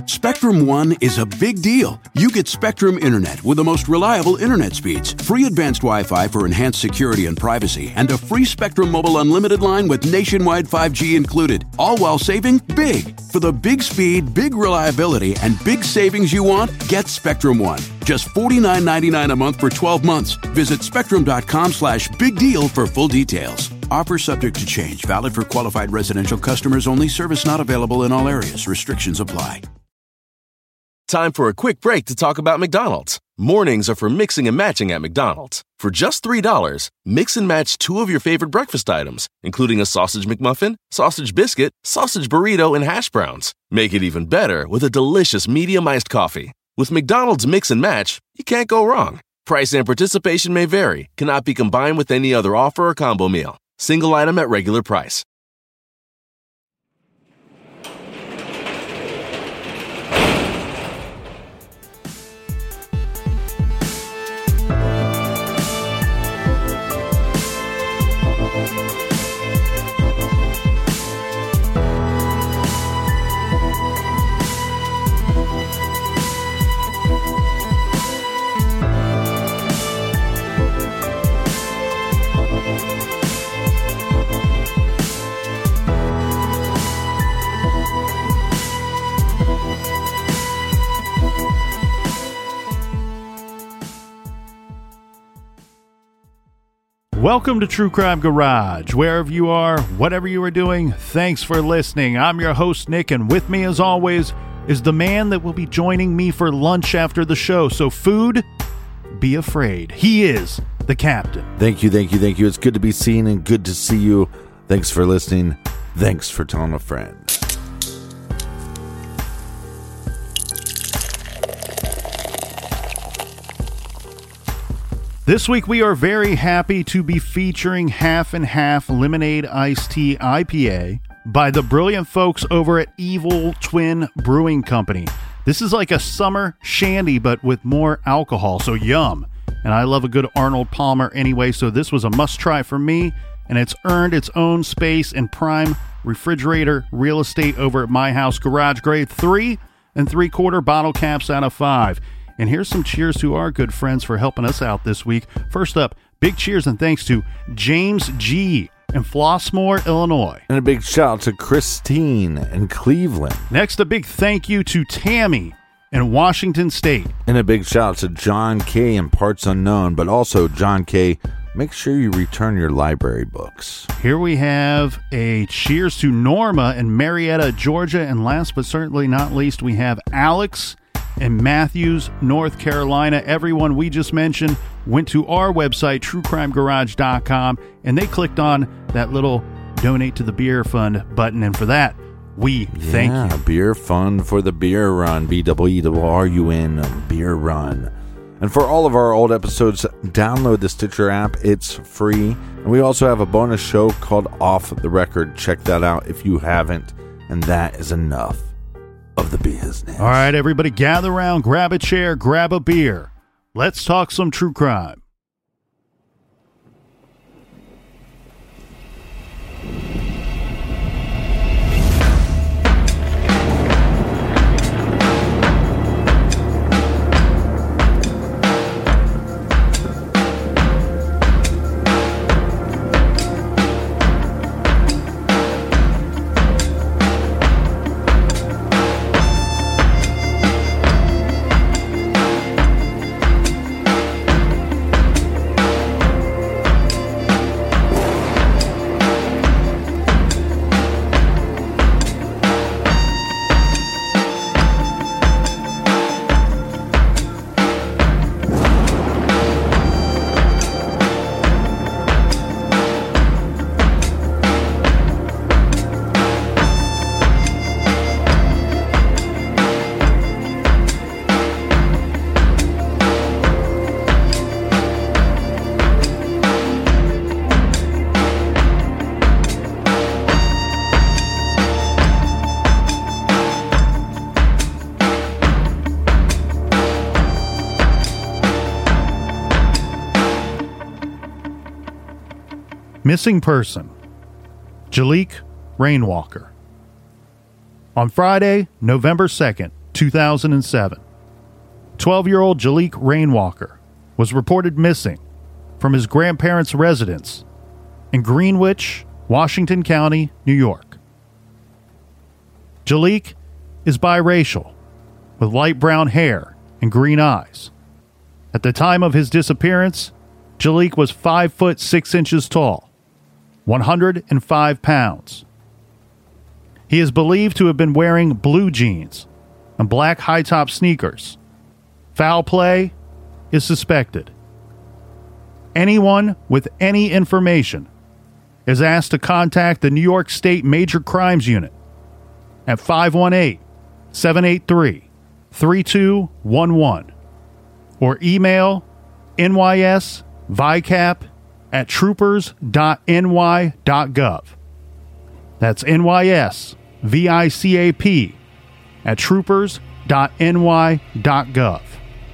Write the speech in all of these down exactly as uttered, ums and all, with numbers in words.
Spectrum One is a big deal. You get Spectrum Internet with the most reliable internet speeds, free advanced Wi-Fi for enhanced security and privacy, and a free Spectrum Mobile Unlimited line with nationwide five G included, all while saving big. For the big speed, big reliability, and big savings you want, get Spectrum One. Just forty-nine ninety-nine a month for twelve months. Visit spectrum.com slash big deal for full details. Offer subject to change. Valid for qualified residential customers only. Service not available in all areas. Restrictions apply. Time for a quick break to talk about McDonald's. Mornings are for mixing and matching at McDonald's. For just three dollars, mix and match two of your favorite breakfast items, including a sausage McMuffin, sausage biscuit, sausage burrito, and hash browns. Make it even better with a delicious medium iced coffee. With McDonald's Mix and Match, you can't go wrong. Price and participation may vary. Cannot be combined with any other offer or combo meal. Single item at regular price. Welcome to True Crime Garage. Wherever you are, whatever you are doing, thanks for listening. I'm your host, Nick, and with me, as always, is the man that will be joining me for lunch after the show. So, food, be afraid. He is the captain. Thank you, thank you, thank you. It's good to be seen and good to see you. Thanks for listening. Thanks for telling a friend. This week, we are very happy to be featuring Half and Half Lemonade Iced Tea I P A by the brilliant folks over at Evil Twin Brewing Company. This is like a summer shandy, but with more alcohol, so yum. And I love a good Arnold Palmer anyway, so this was a must-try for me, and it's earned its own space in prime refrigerator real estate over at my house. Garage grade three and three-quarter bottle caps out of five. And here's some cheers to our good friends for helping us out this week. First up, big cheers and thanks to James G. in Flossmoor, Illinois. And a big shout out to Christine in Cleveland. Next, a big thank you to Tammy in Washington State. And a big shout out to John K. in Parts Unknown, but also John K., make sure you return your library books. Here we have a cheers to Norma in Marietta, Georgia. And last but certainly not least, we have Alex in Matthews, North Carolina. Everyone we just mentioned went to our website, true crime garage dot com, and they clicked on that little donate to the beer fund button. And for that, we thank yeah, you. Beer fund for the beer run, B W E W R U N, beer run. And for all of our old episodes, download the Stitcher app. It's free. And we also have a bonus show called Off the Record. Check that out if you haven't. And that is enough of the business. All right, everybody, gather around, grab a chair, grab a beer. Let's talk some true crime. Missing person, Jalik Rainwalker. On Friday, November second, two thousand seven. twelve-year-old Jaliek Rainwalker was reported missing from his grandparents' residence in Greenwich, Washington County, New York. Jaliek is biracial, with light brown hair and green eyes. At the time of his disappearance, Jaliek was five foot six inches tall, one hundred five pounds. He is believed to have been wearing blue jeans and black high-top sneakers. Foul play is suspected. Anyone with any information is asked to contact the New York State Major Crimes Unit at five one eight, seven eight three, three two one one or email N Y S V I C A P at troopers dot N Y dot gov. That's N Y S V I C A P at troopers dot N Y dot gov.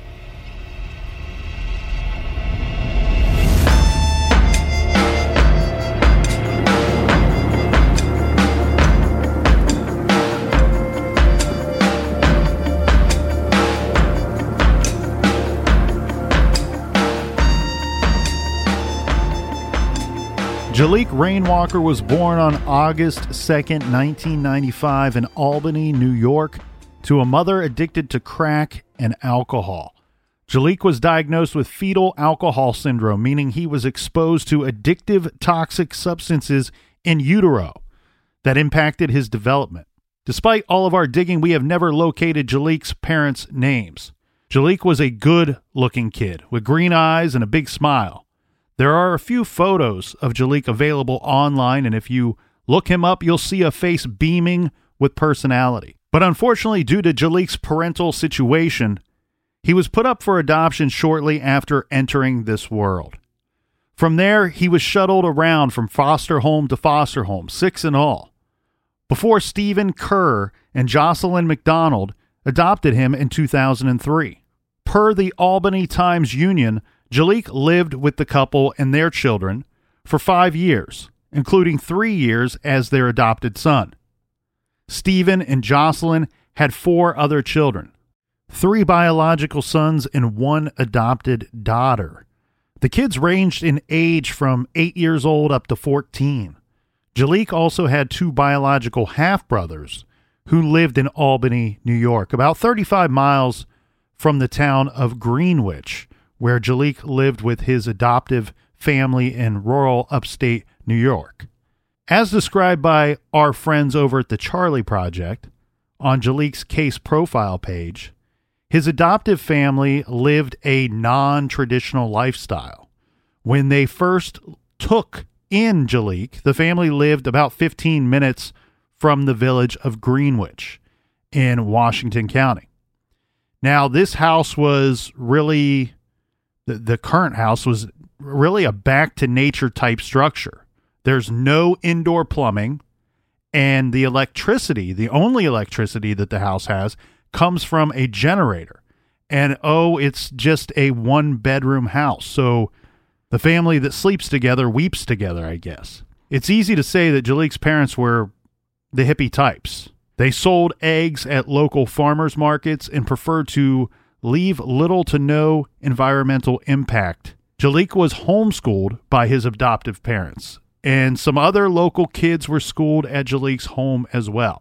Jaliek Rainwalker was born on August second, nineteen ninety-five in Albany, New York, to a mother addicted to crack and alcohol. Jaliek was diagnosed with fetal alcohol syndrome, meaning he was exposed to addictive toxic substances in utero that impacted his development. Despite all of our digging, we have never located Jaliek's parents' names. Jaliek was a good-looking kid with green eyes and a big smile. There are a few photos of Jaliek available online, and if you look him up, you'll see a face beaming with personality. But unfortunately, due to Jaliek's parental situation, he was put up for adoption shortly after entering this world. From there, he was shuttled around from foster home to foster home, six in all, before Stephen Kerr and Jocelyn McDonald adopted him in two thousand three. Per the Albany Times-Union, Jaliek lived with the couple and their children for five years, including three years as their adopted son. Stephen and Jocelyn had four other children, three biological sons and one adopted daughter. The kids ranged in age from eight years old up to fourteen. Jaliek also had two biological half-brothers who lived in Albany, New York, about thirty-five miles from the town of Greenwich, where Jaliek lived with his adoptive family in rural upstate New York. As described by our friends over at the Charlie Project, on Jaliek's case profile page, his adoptive family lived a non-traditional lifestyle. When they first took in Jaliek, the family lived about fifteen minutes from the village of Greenwich in Washington County. Now, this house was really... The, the current house was really a back-to-nature type structure. There's no indoor plumbing, and the electricity, the only electricity that the house has, comes from a generator. And, oh, it's just a one-bedroom house, so the family that sleeps together weeps together, I guess. It's easy to say that Jaliek's parents were the hippie types. They sold eggs at local farmers markets and preferred to leave little to no environmental impact. Jaliek was homeschooled by his adoptive parents, and some other local kids were schooled at Jaliek's home as well.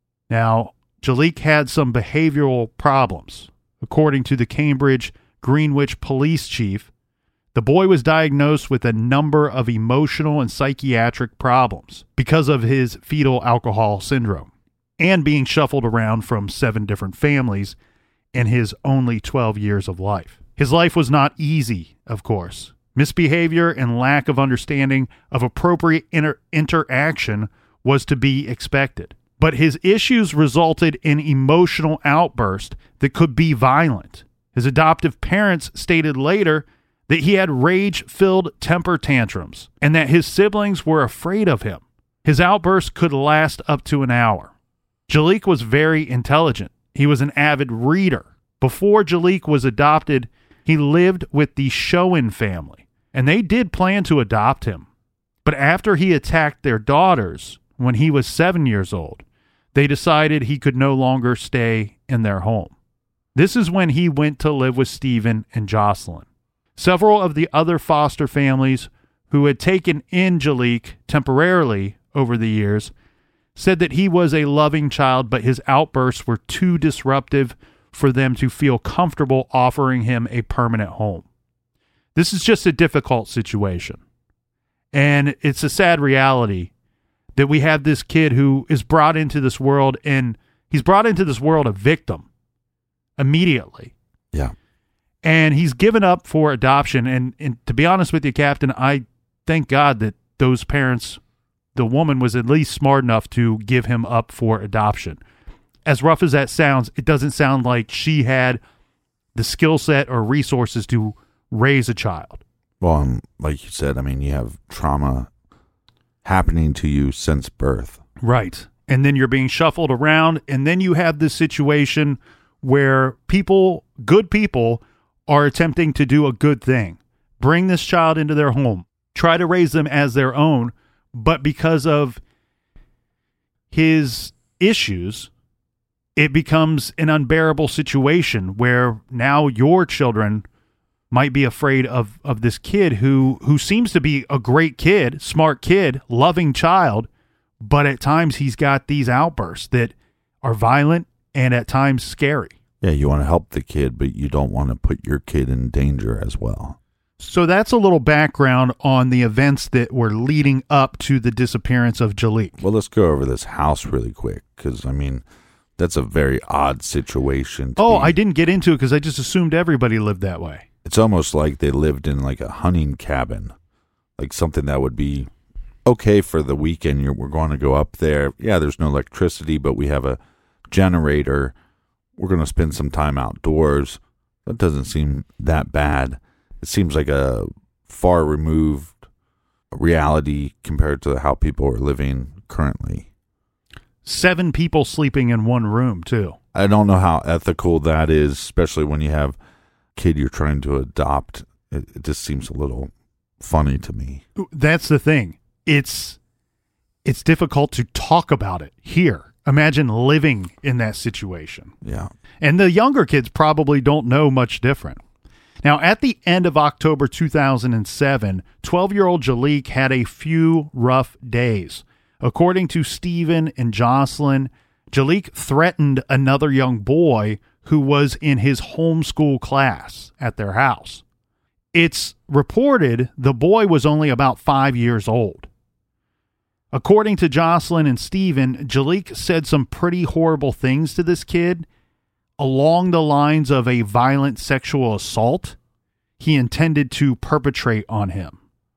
Now, Jaliek had some behavioral problems. According to the Cambridge Greenwich police chief, the boy was diagnosed with a number of emotional and psychiatric problems because of his fetal alcohol syndrome and being shuffled around from seven different families in his only twelve years of life. His life was not easy, of course. Misbehavior and lack of understanding of appropriate inter- interaction was to be expected. But his issues resulted in emotional outbursts that could be violent. His adoptive parents stated later that he had rage-filled temper tantrums and that his siblings were afraid of him. His outbursts could last up to an hour. Jaliek was very intelligent. He was an avid reader. Before Jaliek was adopted, he lived with the Schoen family, and they did plan to adopt him. But after he attacked their daughters when he was seven years old, they decided he could no longer stay in their home. This is when he went to live with Stephen and Jocelyn. Several of the other foster families who had taken in Jalik temporarily over the years said that he was a loving child, but his outbursts were too disruptive for them to feel comfortable offering him a permanent home. This is just a difficult situation. And it's a sad reality that we have this kid who is brought into this world, and he's brought into this world a victim immediately. Yeah. And he's given up for adoption. And, and to be honest with you, Captain, I thank God that those parents, the woman was at least smart enough to give him up for adoption. As rough as that sounds, it doesn't sound like she had the skill set or resources to raise a child. Well, um, like you said, I mean, you have trauma happening to you since birth. Right. And then you're being shuffled around, and then you have this situation where people, good people, are attempting to do a good thing. Bring this child into their home. Try to raise them as their own, but because of his issues, it becomes an unbearable situation where now your children might be afraid of, of this kid who, who seems to be a great kid, smart kid, loving child, but at times he's got these outbursts that are violent and at times scary. Yeah, you want to help the kid, but you don't want to put your kid in danger as well. So that's a little background on the events that were leading up to the disappearance of Jalik. Well, let's go over this house really quick, because, I mean, that's a very odd situation. Oh, be. I didn't get into it because I just assumed everybody lived that way. It's almost like they lived in like a hunting cabin, like something that would be okay for the weekend. You're, we're going to go up there. Yeah, there's no electricity, but we have a generator. We're going to spend some time outdoors. That doesn't seem that bad. It seems like a far removed reality compared to how people are living currently. Seven people sleeping in one room, too. I don't know how ethical that is, especially when you have a kid you're trying to adopt. It, it just seems a little funny to me. That's the thing. It's it's difficult to talk about it here. Imagine living in that situation. Yeah. And the younger kids probably don't know much different. Now, at the end of October two thousand seven, twelve-year-old Jalik had a few rough days. According to Stephen and Jocelyn, Jalik threatened another young boy who was in his homeschool class at their house. It's reported the boy was only about five years old. According to Jocelyn and Stephen, Jalik said some pretty horrible things to this kid along the lines of a violent sexual assault he intended to perpetrate on him.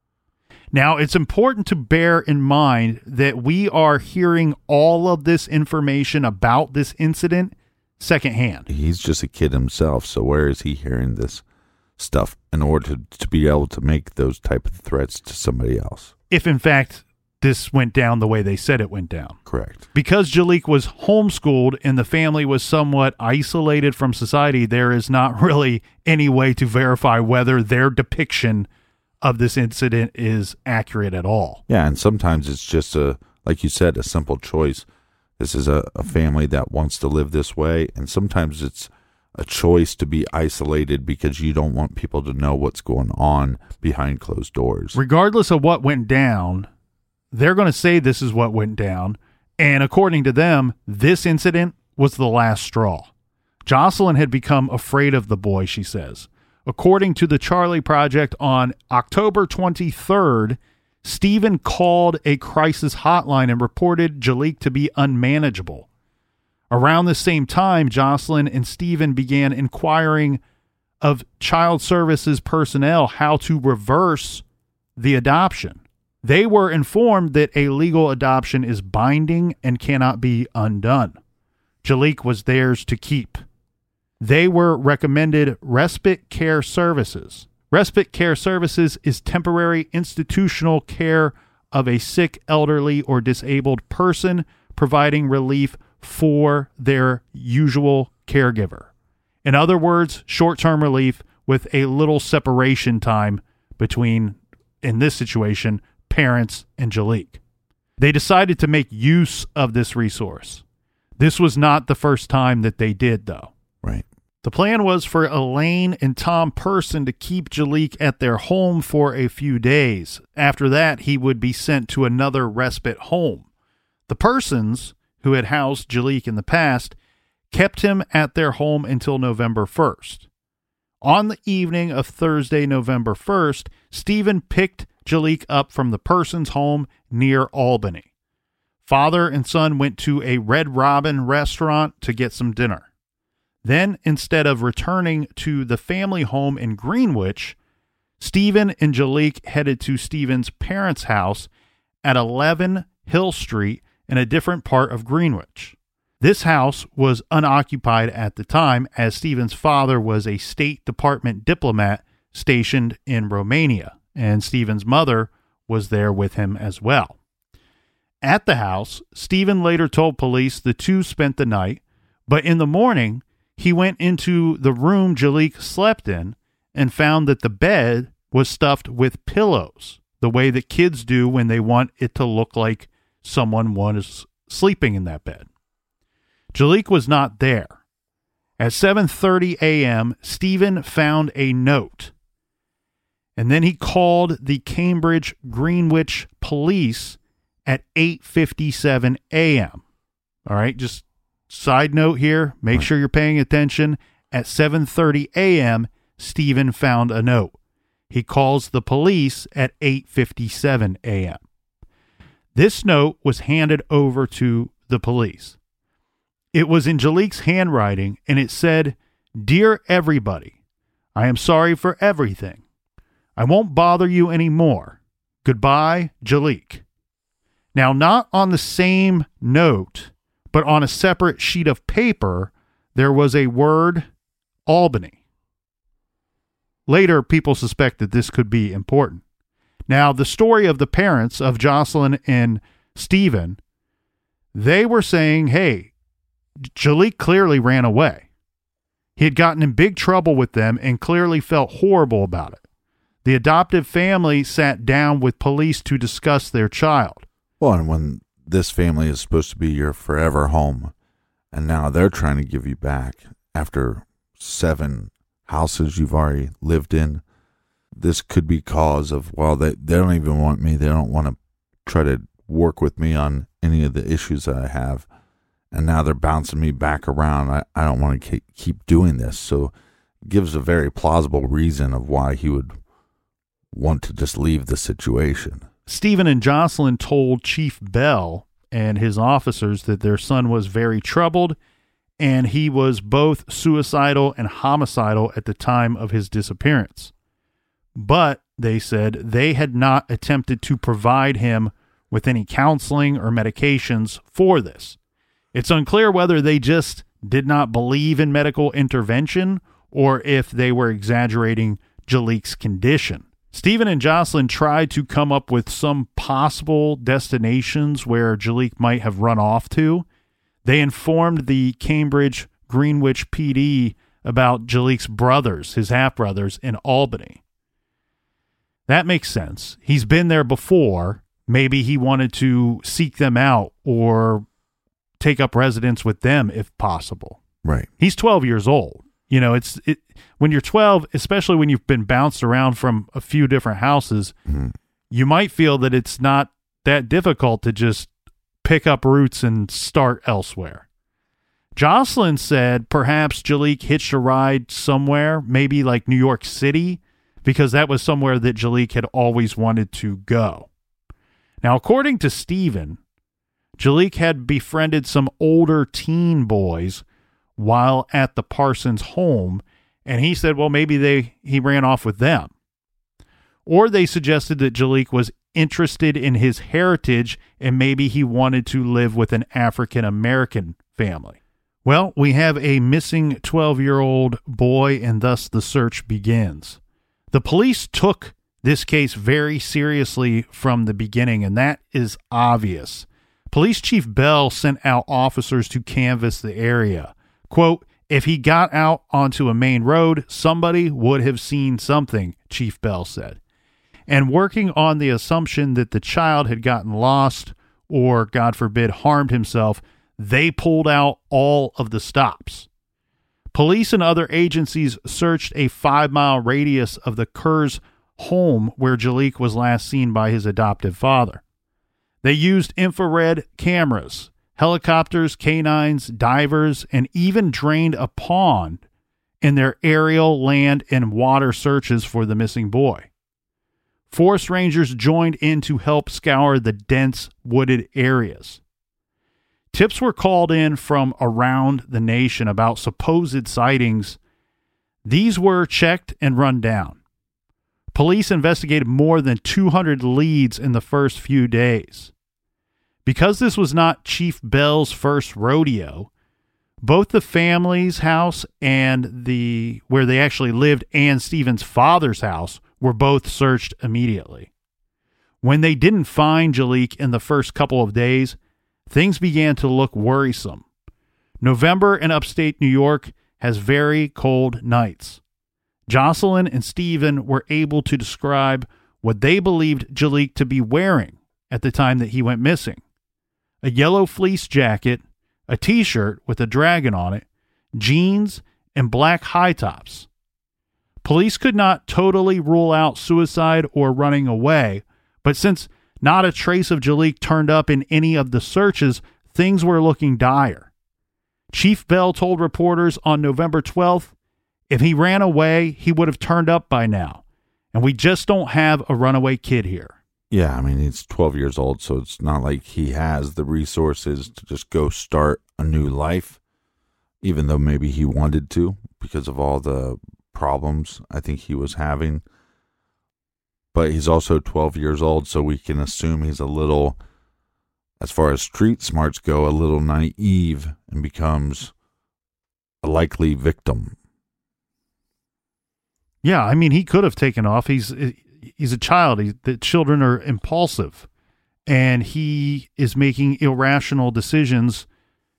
Now, it's important to bear in mind that we are hearing all of this information about this incident secondhand. He's just a kid himself, so where is he hearing this stuff in order to, to be able to make those type of threats to somebody else? If, in fact, this went down the way they said it went down. Correct. Because Jalik was homeschooled and the family was somewhat isolated from society, there is not really any way to verify whether their depiction of this incident is accurate at all. Yeah, and sometimes it's just a, like you said, a simple choice. This is a, a family that wants to live this way, and sometimes it's a choice to be isolated because you don't want people to know what's going on behind closed doors. Regardless of what went down, they're going to say this is what went down, and according to them, this incident was the last straw. Jocelyn had become afraid of the boy, she says. According to the Charlie Project, on October twenty-third, Stephen called a crisis hotline and reported Jalik to be unmanageable. Around the same time, Jocelyn and Stephen began inquiring of child services personnel how to reverse the adoption. They were informed that a legal adoption is binding and cannot be undone. Jalik was theirs to keep. They were recommended respite care services. Respite care services is temporary institutional care of a sick, elderly, or disabled person, providing relief for their usual caregiver. In other words, short-term relief with a little separation time between, in this situation, parents and Jalik. They decided to make use of this resource. This was not the first time that they did, though. Right. The plan was for Elaine and Tom Person to keep Jaliek at their home for a few days. After that, he would be sent to another respite home. The Persons, who had housed Jaliek in the past, kept him at their home until November first. On the evening of Thursday, November first, Stephen picked Jaliek up from the Persons' home near Albany. Father and son went to a Red Robin restaurant to get some dinner. Then, instead of returning to the family home in Greenwich, Stephen and Jaliek headed to Stephen's parents' house at eleven Hill Street in a different part of Greenwich. This house was unoccupied at the time, as Stephen's father was a State Department diplomat stationed in Romania, and Stephen's mother was there with him as well. At the house, Stephen later told police the two spent the night, but in the morning, he went into the room Jaliek slept in and found that the bed was stuffed with pillows, the way that kids do when they want it to look like someone was sleeping in that bed. Jaliek was not there. At seven thirty a.m., Stephen found a note, and then he called the Cambridge Greenwich police at eight fifty-seven a.m. All right, just side note here, make sure you're paying attention. At seven thirty a.m., Stephen found a note. He calls the police at eight fifty-seven a.m. This note was handed over to the police. It was in Jaliek's handwriting, and it said, "Dear everybody, I am sorry for everything. I won't bother you anymore. Goodbye, Jaliek." Now, not on the same note, but on a separate sheet of paper, there was a word, Albany. Later, people suspected this could be important. Now, the story of the parents of Jocelyn and Stephen, they were saying, hey, Jaliek clearly ran away. He had gotten in big trouble with them and clearly felt horrible about it. The adoptive family sat down with police to discuss their child. Well, and when this family is supposed to be your forever home, and now they're trying to give you back after seven houses you've already lived in, this could be cause of, well, they, they don't even want me. They don't want to try to work with me on any of the issues that I have. And now they're bouncing me back around. I, I don't want to keep doing this. So it gives a very plausible reason of why he would want to just leave the situation. Stephen and Jocelyn told Chief Bell and his officers that their son was very troubled, and he was both suicidal and homicidal at the time of his disappearance. But, they said, they had not attempted to provide him with any counseling or medications for this. It's unclear whether they just did not believe in medical intervention or if they were exaggerating Jaliek's condition. Stephen and Jocelyn tried to come up with some possible destinations where Jaliek might have run off to. They informed the Cambridge Greenwich P D about Jaliek's brothers, his half-brothers, in Albany. That makes sense. He's been there before. Maybe he wanted to seek them out or take up residence with them if possible. Right. He's twelve years old. You know, it's it when you're twelve, especially when you've been bounced around from a few different houses, mm-hmm. you might feel that it's not that difficult to just pick up roots and start elsewhere. Jocelyn said perhaps Jaliek hitched a ride somewhere, maybe like New York City, because that was somewhere that Jaliek had always wanted to go. Now, according to Stephen, Jaliek had befriended some older teen boys while at the Parsons home, and he said, well, maybe they he ran off with them. Or they suggested that Jaliek was interested in his heritage and maybe he wanted to live with an African-American family. Well, we have a missing twelve-year-old boy, and thus the search begins. The police took this case very seriously from the beginning, and that is obvious. Police Chief Bell sent out officers to canvass the area. Quote, if he got out onto a main road, somebody would have seen something, Chief Bell said. And working on the assumption that the child had gotten lost or, God forbid, harmed himself, they pulled out all of the stops. Police and other agencies searched a five-mile radius of the Kerrs home where Jaliek was last seen by his adoptive father. They used infrared cameras, helicopters, canines, divers, and even drained a pond in their aerial, land, and water searches for the missing boy. Forest rangers joined in to help scour the dense wooded areas. Tips were called in from around the nation about supposed sightings. These were checked and run down. Police investigated more than two hundred leads in the first few days. Because this was not Chief Bell's first rodeo, both the family's house and the where they actually lived and Stephen's father's house were both searched immediately. When they didn't find Jaliek in the first couple of days, things began to look worrisome. November in upstate New York has very cold nights. Jocelyn and Stephen were able to describe what they believed Jaliek to be wearing at the time that he went missing. A yellow fleece jacket, a t-shirt with a dragon on it, jeans, and black high tops. Police could not totally rule out suicide or running away, but since not a trace of Jaliek turned up in any of the searches, things were looking dire. Chief Bell told reporters on November twelfth, if he ran away, he would have turned up by now, and we just don't have a runaway kid here. Yeah, I mean, he's twelve years old, so it's not like he has the resources to just go start a new life, even though maybe he wanted to because of all the problems I think he was having. But he's also twelve years old, so we can assume he's a little, as far as street smarts go, a little naive and becomes a likely victim. Yeah, I mean, he could have taken off. He's he's a child. He, the children are impulsive, and he is making irrational decisions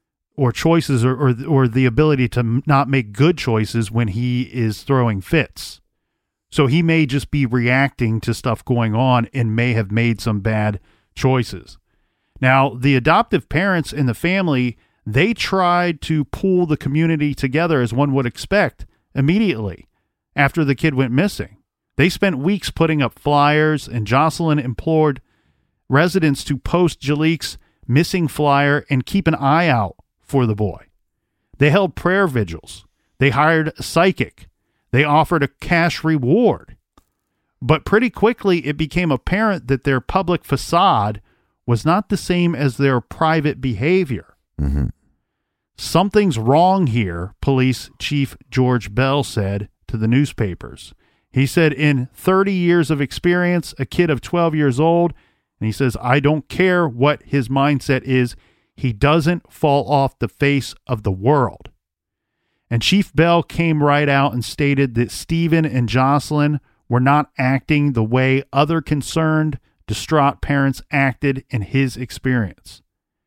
or choices or, or, or the ability to not make good choices when he is throwing fits. So he may just be reacting to stuff going on and may have made some bad choices. Now, the adoptive parents in the family, they tried to pull the community together as one would expect immediately after the kid went missing. They spent weeks putting up flyers, and Jocelyn implored residents to post Jaliek's missing flyer and keep an eye out for the boy. They held prayer vigils. They hired a psychic. They offered a cash reward. But pretty quickly, it became apparent that their public facade was not the same as their private behavior. Mm-hmm. Something's wrong here, Police Chief George Bell said to the newspapers. He said, in thirty years of experience, a kid of twelve years old, and he says, I don't care what his mindset is, he doesn't fall off the face of the world. And Chief Bell came right out and stated that Stephen and Jocelyn were not acting the way other concerned, distraught parents acted in his experience.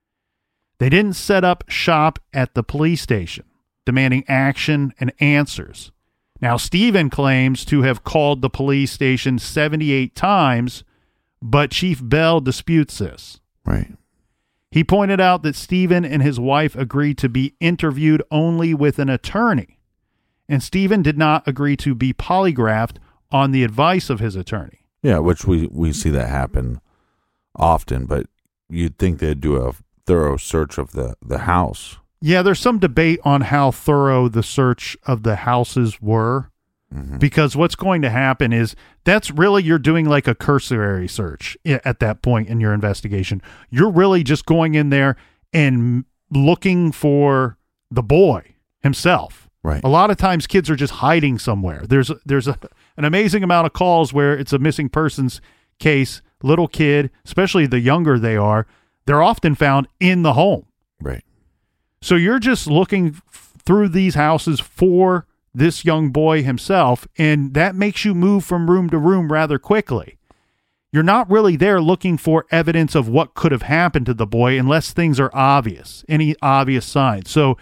They didn't set up shop at the police station, demanding action and answers. Now, Stephen claims to have called the police station seventy-eight times, but Chief Bell disputes this. Right. He pointed out that Stephen and his wife agreed to be interviewed only with an attorney, and Stephen did not agree to be polygraphed on the advice of his attorney. Yeah, which we, we see that happen often, but you'd think they'd do a thorough search of the, the house. Yeah, there's some debate on how thorough the search of the houses were, mm-hmm. because what's going to happen is that's really, you're doing like a cursory search at that point in your investigation. You're really just going in there and looking for the boy himself. Right. A lot of times kids are just hiding somewhere. There's there's a, an amazing amount of calls where it's a missing persons case, little kid, especially the younger they are, they're often found in the home. Right. So you're just looking f- through these houses for this young boy himself, and that makes you move from room to room rather quickly. You're not really there looking for evidence of what could have happened to the boy unless things are obvious, any obvious signs. So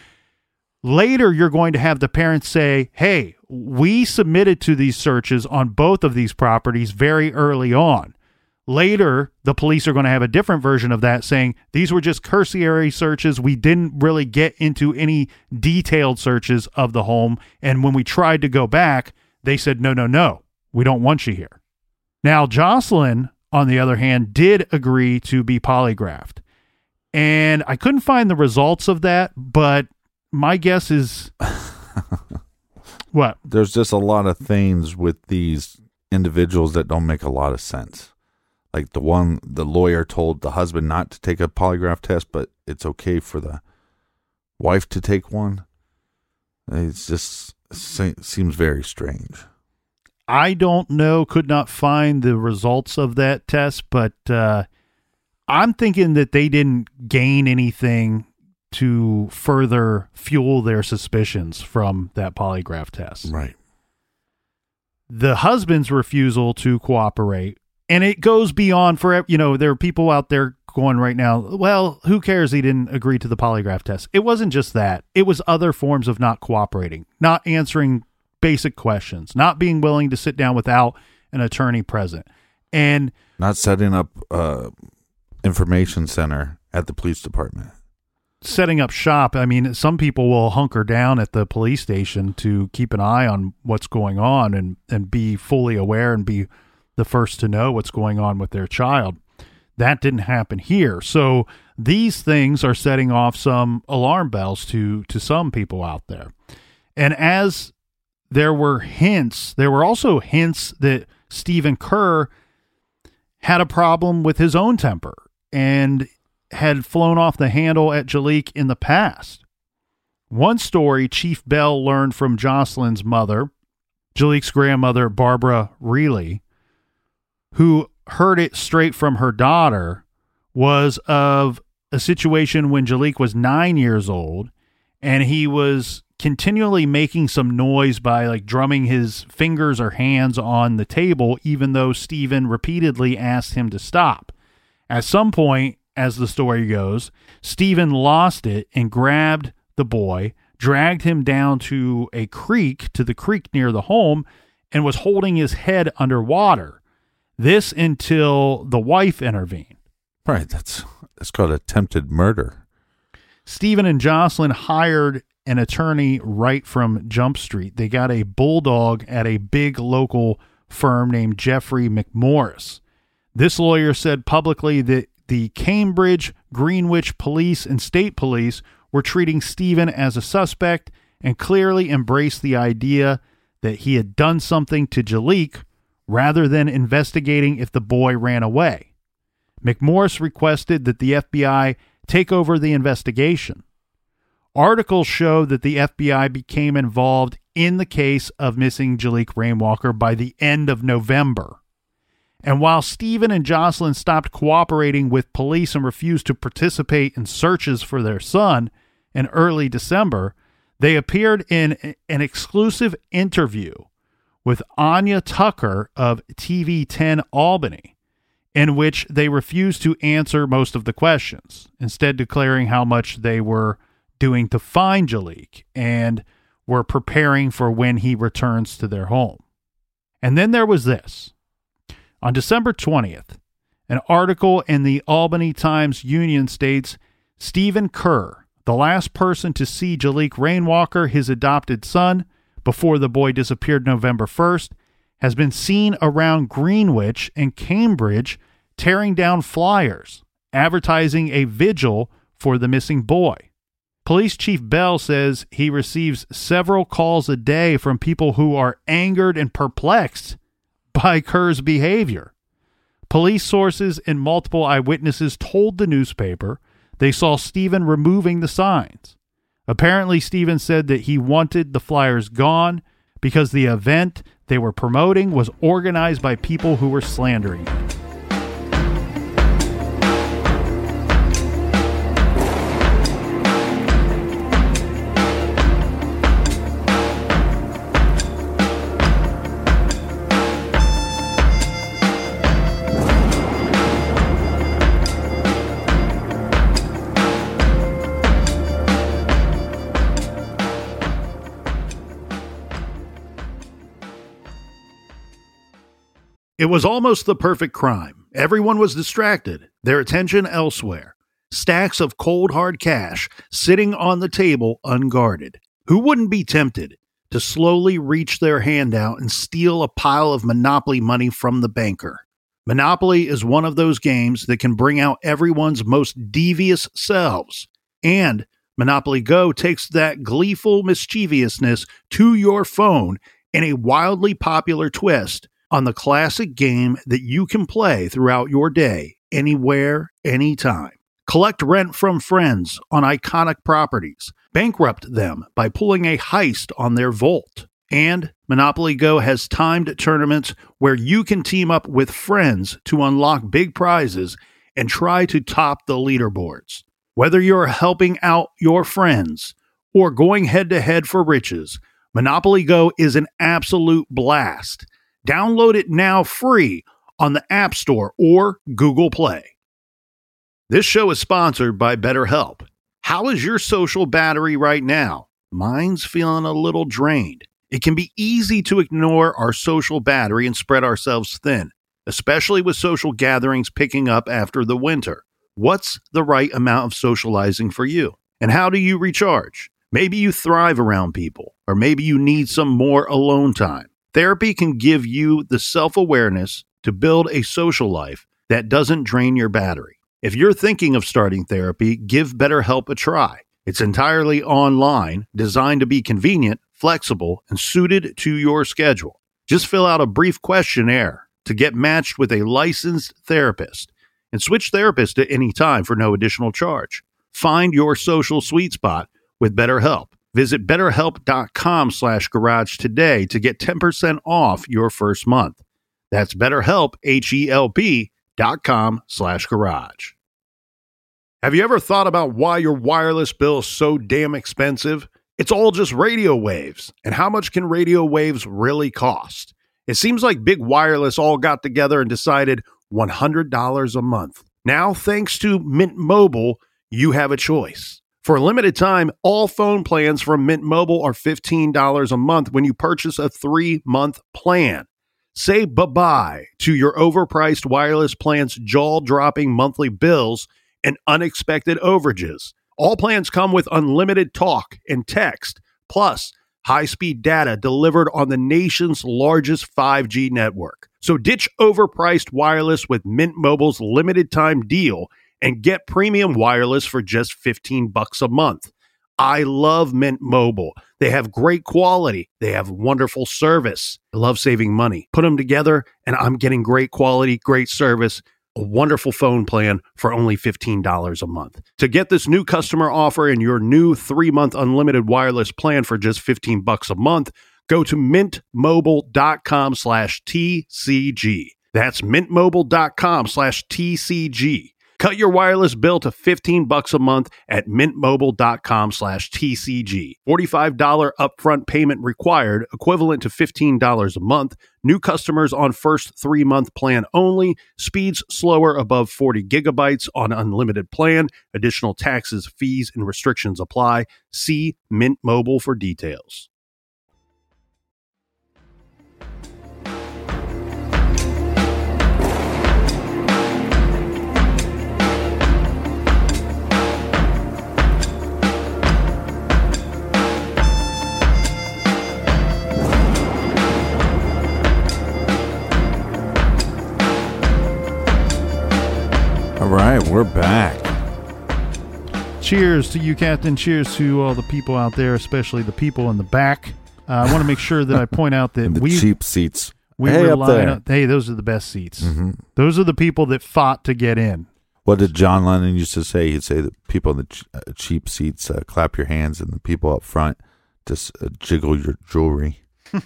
later you're going to have the parents say, hey, we submitted to these searches on both of these properties very early on. Later, the police are going to have a different version of that, saying these were just cursory searches. We didn't really get into any detailed searches of the home. And when we tried to go back, they said, no, no, no, we don't want you here. Now, Jocelyn, on the other hand, did agree to be polygraphed. And I couldn't find the results of that, but my guess is... What? There's just a lot of things with these individuals that don't make a lot of sense. Like the one, the lawyer told the husband not to take a polygraph test, but it's okay for the wife to take one. It's just, it seems very strange. I don't know, could not find the results of that test, but uh, I'm thinking that they didn't gain anything to further fuel their suspicions from that polygraph test. Right. The husband's refusal to cooperate, and it goes beyond for, you know, there are people out there going right now, well, who cares he didn't agree to the polygraph test? It wasn't just that. It was other forms of not cooperating, not answering basic questions, not being willing to sit down without an attorney present, and not setting up uh information center at the police department. Setting up shop. I mean, some people will hunker down at the police station to keep an eye on what's going on and, and be fully aware and be the first to know what's going on with their child. That didn't happen here. So these things are setting off some alarm bells to, to some people out there. And as there were hints, there were also hints that Stephen Kerr had a problem with his own temper and had flown off the handle at Jaliek in the past. One story Chief Bell learned from Jocelyn's mother, Jaliek's grandmother, Barbara Reilly, who heard it straight from her daughter, was of a situation when Jaliek was nine years old and he was continually making some noise by like drumming his fingers or hands on the table, even though Stephen repeatedly asked him to stop. At some point, as the story goes, Stephen lost it and grabbed the boy, dragged him down to a creek, to the creek near the home, and was holding his head underwater. This until the wife intervened. Right, that's that's called attempted murder. Stephen and Jocelyn hired an attorney right from Jump Street. They got a bulldog at a big local firm named Jeffrey McMorris. This lawyer said publicly that the Cambridge, Greenwich police and state police were treating Stephen as a suspect and clearly embraced the idea that he had done something to Jaliek rather than investigating if the boy ran away. McMorris requested that the F B I take over the investigation. Articles show that the F B I became involved in the case of missing Jaliek Rainwalker by the end of November. And while Stephen and Jocelyn stopped cooperating with police and refused to participate in searches for their son in early December, they appeared in an exclusive interview with Anya Tucker of T V ten Albany, in which they refused to answer most of the questions, instead declaring how much they were doing to find Jaliek and were preparing for when he returns to their home. And then there was this. On December twentieth, an article in the Albany Times-Union states, Stephen Kerr, the last person to see Jaliek Rainwalker, his adopted son, before the boy disappeared November first, has been seen around Greenwich and Cambridge tearing down flyers, advertising a vigil for the missing boy. Police Chief Bell says he receives several calls a day from people who are angered and perplexed by Kerr's behavior. Police sources and multiple eyewitnesses told the newspaper they saw Stephen removing the signs. Apparently, Stephen said that he wanted the flyers gone because the event they were promoting was organized by people who were slandering him. It was almost the perfect crime. Everyone was distracted, their attention elsewhere. Stacks of cold hard cash sitting on the table unguarded. Who wouldn't be tempted to slowly reach their hand out and steal a pile of Monopoly money from the banker? Monopoly is one of those games that can bring out everyone's most devious selves. And Monopoly Go takes that gleeful mischievousness to your phone in a wildly popular twist on the classic game that you can play throughout your day, anywhere, anytime. Collect rent from friends on iconic properties. Bankrupt them by pulling a heist on their vault. And Monopoly Go has timed tournaments where you can team up with friends to unlock big prizes and try to top the leaderboards. Whether you're helping out your friends or going head-to-head for riches, Monopoly Go is an absolute blast. Download it now free on the App Store or Google Play. This show is sponsored by BetterHelp. How is your social battery right now? Mine's feeling a little drained. It can be easy to ignore our social battery and spread ourselves thin, especially with social gatherings picking up after the winter. What's the right amount of socializing for you? And how do you recharge? Maybe you thrive around people, or maybe you need some more alone time. Therapy can give you the self-awareness to build a social life that doesn't drain your battery. If you're thinking of starting therapy, give BetterHelp a try. It's entirely online, designed to be convenient, flexible, and suited to your schedule. Just fill out a brief questionnaire to get matched with a licensed therapist and switch therapists at any time for no additional charge. Find your social sweet spot with BetterHelp. Visit betterhelp.com slash garage today to get ten percent off your first month. That's BetterHelp, H-E-L-P dot com slash garage. Have you ever thought about why your wireless bill is so damn expensive? It's all just radio waves. And how much can radio waves really cost? It seems like Big Wireless all got together and decided one hundred dollars a month. Now, thanks to Mint Mobile, you have a choice. For a limited time, all phone plans from Mint Mobile are fifteen dollars a month when you purchase a three-month plan. Say bye-bye to your overpriced wireless plan's jaw-dropping monthly bills and unexpected overages. All plans come with unlimited talk and text, plus high-speed data delivered on the nation's largest five G network. So ditch overpriced wireless with Mint Mobile's limited-time deal and get premium wireless for just fifteen bucks a month. I love Mint Mobile. They have great quality. They have wonderful service. I love saving money. Put them together, and I'm getting great quality, great service, a wonderful phone plan for only fifteen dollars a month. To get this new customer offer and your new three-month unlimited wireless plan for just fifteen bucks a month, go to mintmobile.com slash TCG. That's mintmobile.com slash TCG. Cut your wireless bill to fifteen bucks a month at mintmobile.com slash TCG. forty-five dollars upfront payment required, equivalent to fifteen dollars a month. New customers on first three-month plan only. Speeds slower above forty gigabytes on unlimited plan. Additional taxes, fees, and restrictions apply. See Mint Mobile for details. All right, we're back. Cheers to you, Captain. Cheers to all the people out there, especially the people in the back. Uh, I want to make sure that I point out that the we cheap seats. We hey, rely up there. on, hey, those are the best seats. Mm-hmm. Those are the people that fought to get in. What did John Lennon used to say? He'd say that people in the ch- uh, cheap seats uh, clap your hands, and the people up front just uh, jiggle your jewelry.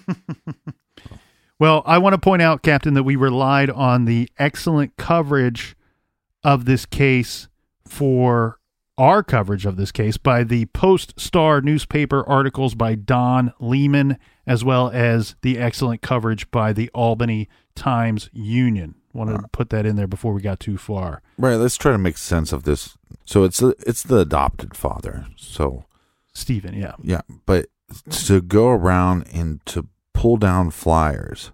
Well, I want to point out, Captain, that we relied on the excellent coverage of this case for our coverage of this case by the Post-Star newspaper articles by Don Lehman, as well as the excellent coverage by the Albany Times Union. Wanted to put that in there before we got too far. Right, let's try to make sense of this. So it's the, it's the adopted father. So Stephen, yeah. Yeah, but to go around and to pull down flyers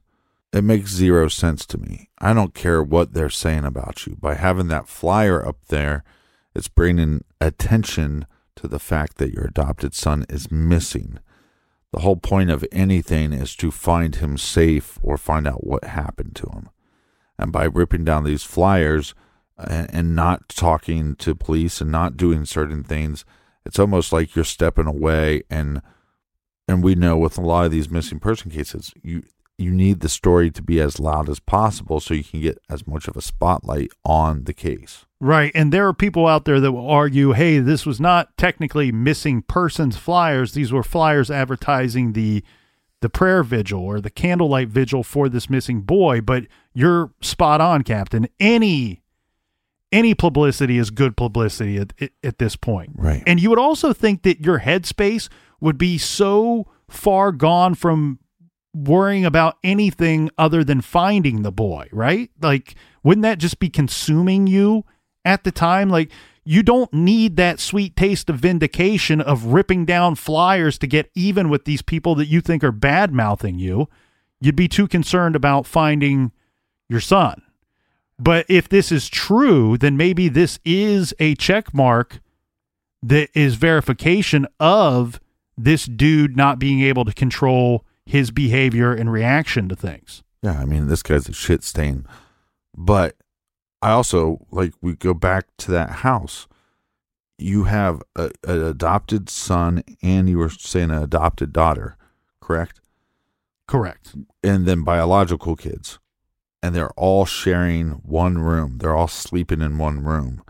it makes zero sense to me. I don't care what they're saying about you. By having that flyer up there, it's bringing attention to the fact that your adopted son is missing. The whole point of anything is to find him safe or find out what happened to him. And by ripping down these flyers and, and not talking to police and not doing certain things, it's almost like you're stepping away. And and we know with a lot of these missing person cases, you you need the story to be as loud as possible so you can get as much of a spotlight on the case. Right. And there are people out there that will argue, hey, this was not technically missing persons flyers. These were flyers advertising the the prayer vigil or the candlelight vigil for this missing boy. But you're spot on, Captain. Any any publicity is good publicity at, at this point. Right. And you would also think that your headspace would be so far gone from worrying about anything other than finding the boy, right? Like, wouldn't that just be consuming you at the time? Like, you don't need that sweet taste of vindication of ripping down flyers to get even with these people that you think are bad-mouthing you. You'd be too concerned about finding your son. But if this is true, then maybe this is a check mark that is verification of this dude not being able to control his behavior and reaction to things. Yeah, I mean, this guy's a shit stain. But I also, like, we go back to that house. You have a, an adopted son and you were saying an adopted daughter, correct? Correct. And then biological kids. And they're all sharing one room. They're all sleeping in one room.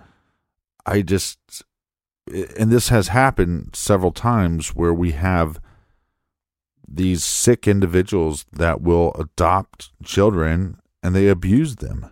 I just, and this has happened several times where we have these sick individuals that will adopt children and they abuse them.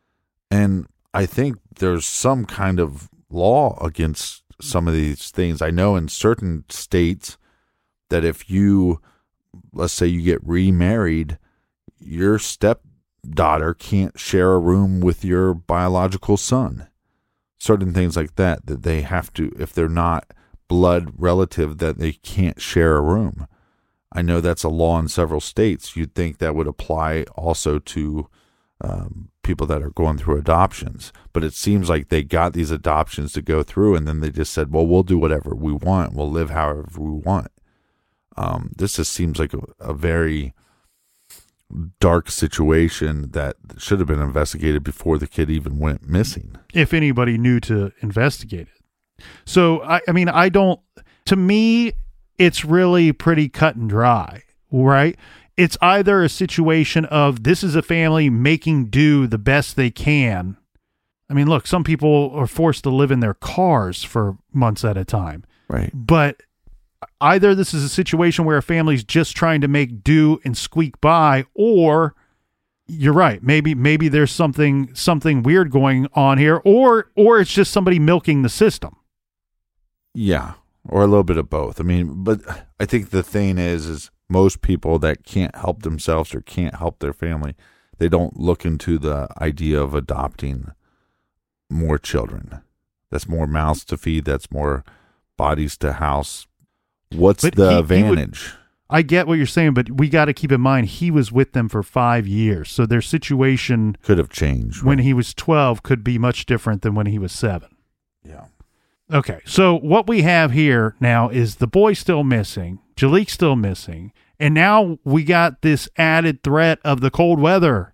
And I think there's some kind of law against some of these things. I know in certain states that if you, let's say you get remarried, your stepdaughter can't share a room with your biological son. Certain things like that, that they have to, if they're not blood relative, that they can't share a room. I know that's a law in several states. You'd think that would apply also to um, people that are going through adoptions. But it seems like they got these adoptions to go through, and then they just said, well, we'll do whatever we want. We'll live however we want. Um, this just seems like a, a very dark situation that should have been investigated before the kid even went missing. If anybody knew to investigate it. So, I, I mean, I don't, to me, it's really pretty cut and dry, right? It's either a situation of this is a family making do the best they can. I mean, look, some people are forced to live in their cars for months at a time. Right. But either this is a situation where a family's just trying to make do and squeak by, or you're right, maybe maybe there's something something weird going on here, or or it's just somebody milking the system. Yeah. Or a little bit of both. I mean, but I think the thing is, is most people that can't help themselves or can't help their family, they don't look into the idea of adopting more children. That's more mouths to feed. That's more bodies to house. What's But the he- he advantage? would- I get what you're saying, but we got to keep in mind he was with them for five years. So their situation Could have changed. when right? he was twelve could be much different than when he was seven. Yeah. Okay, so what we have here now is the boy still missing, Jaliek still missing, and now we got this added threat of the cold weather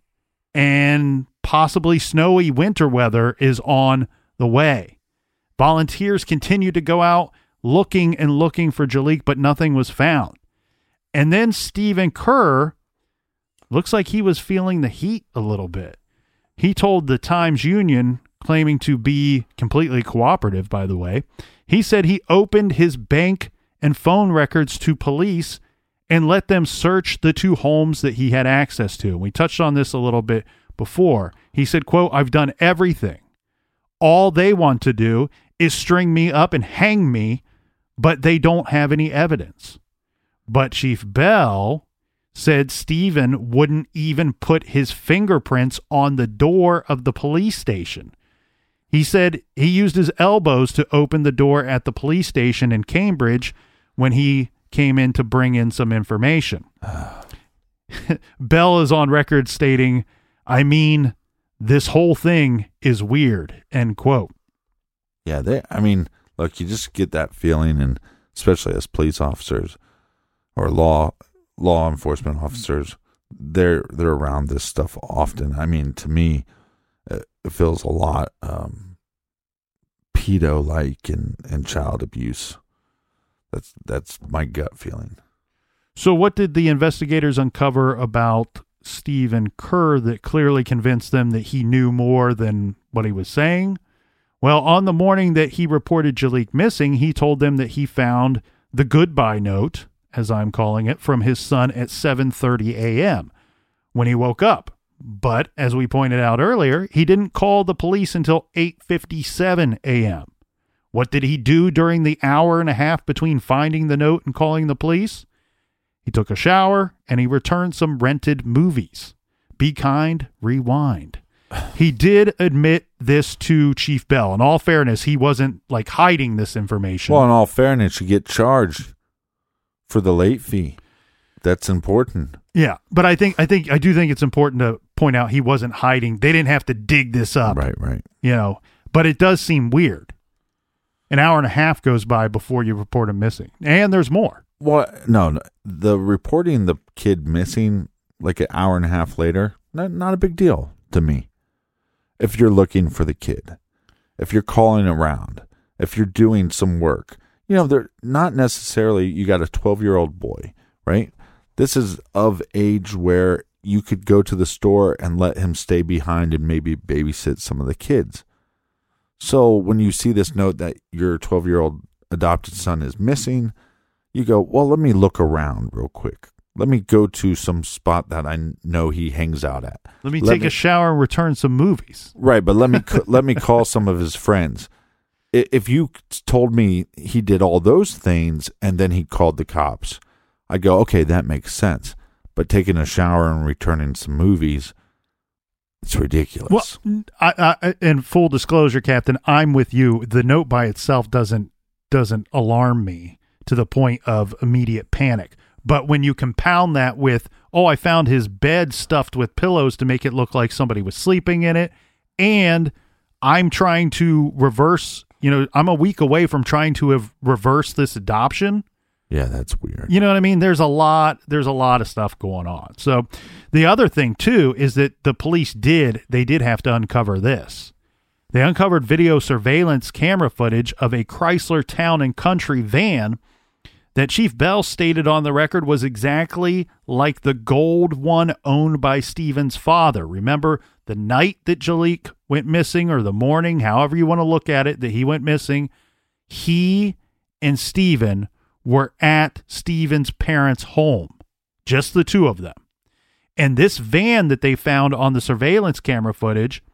and possibly snowy winter weather is on the way. Volunteers continue to go out looking and looking for Jaliek, but nothing was found. And then Stephen Kerr looks like he was feeling the heat a little bit. He told the Times-Union, claiming to be completely cooperative, by the way, he said he opened his bank and phone records to police and let them search the two homes that he had access to. We touched on this a little bit before. He said, quote, "I've done everything. All they want to do is string me up and hang me, but they don't have any evidence." But Chief Bell said Stephen wouldn't even put his fingerprints on the door of the police station. He said he used his elbows to open the door at the police station in Cambridge when he came in to bring in some information. Bell is on record stating, I mean, this whole thing is weird, end quote. Yeah, they, I mean, look, you just get that feeling, and especially as police officers or law law enforcement officers, they're they're around this stuff often. I mean, to me, it feels a lot um, pedo-like and, and child abuse. That's that's my gut feeling. So what did the investigators uncover about Stephen Kerr that clearly convinced them that he knew more than what he was saying? Well, on the morning that he reported Jaliek missing, he told them that he found the goodbye note, as I'm calling it, from his son at seven thirty a.m. when he woke up. But, as we pointed out earlier, he didn't call the police until eight fifty-seven a.m. What did he do during the hour and a half between finding the note and calling the police? He took a shower, and he returned some rented movies. Be kind, rewind. He did admit this to Chief Bell. In all fairness, he wasn't, like, hiding this information. Well, in all fairness, you get charged for the late fee. That's important. Yeah, but I think I think I do think it's important to point out he wasn't hiding. They didn't have to dig this up. Right, right. You know, but it does seem weird. An hour and a half goes by before you report him missing. And there's more. Well, no, no, the reporting the kid missing like an hour and a half later, not, not a big deal to me. If you're looking for the kid, if you're calling around, if you're doing some work, you know, they're not necessarily, you got a twelve-year-old boy, right? This is of age where you could go to the store and let him stay behind and maybe babysit some of the kids. So when you see this note that your twelve-year-old adopted son is missing, you go, well, let me look around real quick. Let me go to some spot that I know he hangs out at. Let me let take me, a shower and return some movies. Right, but let me let me call some of his friends. If you told me he did all those things and then he called the cops, I go, okay, that makes sense. But taking a shower and returning some movies, it's ridiculous. Well, I, I, in full disclosure, Captain, I'm with you. The note by itself doesn't doesn't alarm me to the point of immediate panic. But when you compound that with, oh, I found his bed stuffed with pillows to make it look like somebody was sleeping in it, and I'm trying to reverse, you know, I'm a week away from trying to have reversed this adoption. Yeah, that's weird. You know what I mean? There's a lot, there's a lot of stuff going on. So the other thing, too, is that the police did, they did have to uncover this. They uncovered video surveillance camera footage of a Chrysler Town and Country van that Chief Bell stated on the record was exactly like the gold one owned by Stephen's father. Remember the night that Jaliek went missing, or the morning, however you want to look at it, that he went missing, he and Stephen were at Stephen's parents' home, just the two of them. And this van that they found on the surveillance camera footage,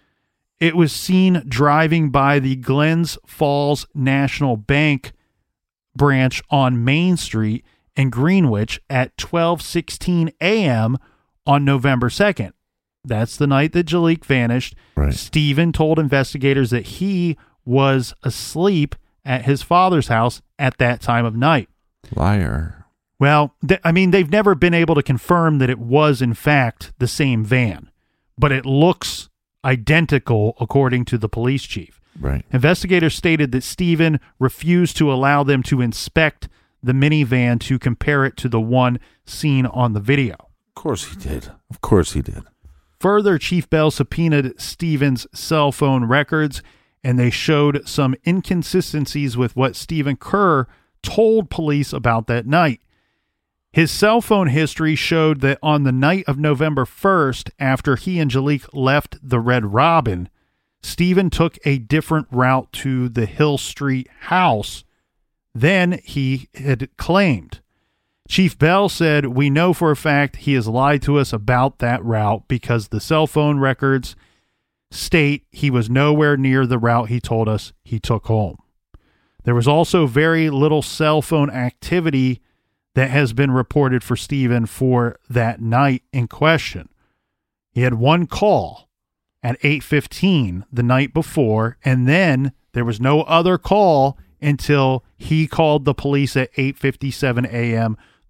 it was seen driving by the Glens Falls National Bank branch on Main Street in Greenwich at twelve sixteen a.m. on November second. That's the night that Jaliek vanished. Right. Stephen told investigators that he was asleep at his father's house at that time of night. Liar. Well, th- I mean, they've never been able to confirm that it was, in fact, the same van, but it looks identical according to the police chief. Right. Investigators stated that Stephen refused to allow them to inspect the minivan to compare it to the one seen on the video. Of course he did. Of course he did. Further, Chief Bell subpoenaed Stephen's cell phone records, and they showed some inconsistencies with what Stephen Kerr told police about that night. His cell phone history showed that on the night of November first, after he and Jaliek left the Red Robin, Stephen took a different route to the Hill Street house than he had claimed. Chief Bell said, "We know for a fact he has lied to us about that route because the cell phone records state he was nowhere near the route he told us he took home." There was also very little cell phone activity that has been reported for Stephen for that night in question. He had one call at eight fifteen the night before, and then there was no other call until he called the police at eight fifty-seven a.m.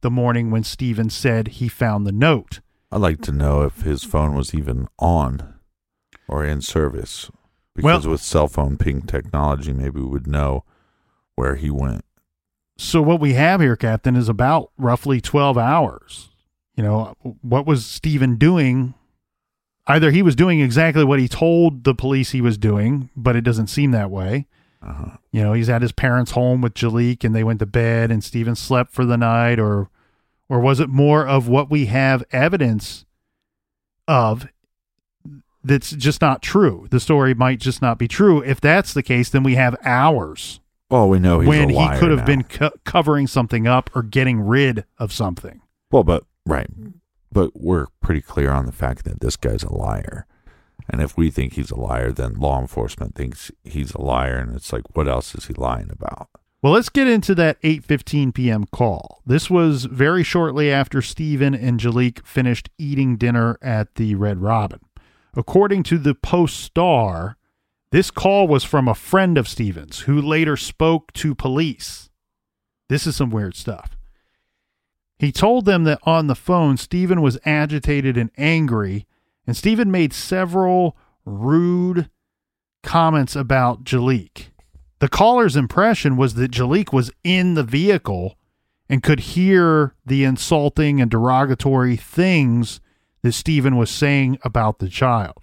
the morning when Stephen said he found the note. I'd like to know if his phone was even on or in service. Because well, with cell phone ping technology, maybe we would know where he went. So what we have here, Captain, is about roughly twelve hours. You know, what was Stephen doing? Either he was doing exactly what he told the police he was doing, but it doesn't seem that way. Uh-huh. You know, he's at his parents' home with Jaliek and they went to bed and Stephen slept for the night, or or was it more of what we have evidence of that's just not true? The story might just not be true. If that's the case, then we have hours. Well, we know he's when a liar he could have now. been co- covering something up or getting rid of something. Well, but right, but we're pretty clear on the fact that this guy's a liar. And if we think he's a liar, then law enforcement thinks he's a liar, and it's like, what else is he lying about? Well, let's get into that eight fifteen p.m. call. This was very shortly after Stephen and Jaliek finished eating dinner at the Red Robin. According to the Post-Star, this call was from a friend of Stephen's who later spoke to police. This is some weird stuff. He told them that on the phone, Stephen was agitated and angry, and Stephen made several rude comments about Jaliek. The caller's impression was that Jaliek was in the vehicle and could hear the insulting and derogatory things that Stephen was saying about the child.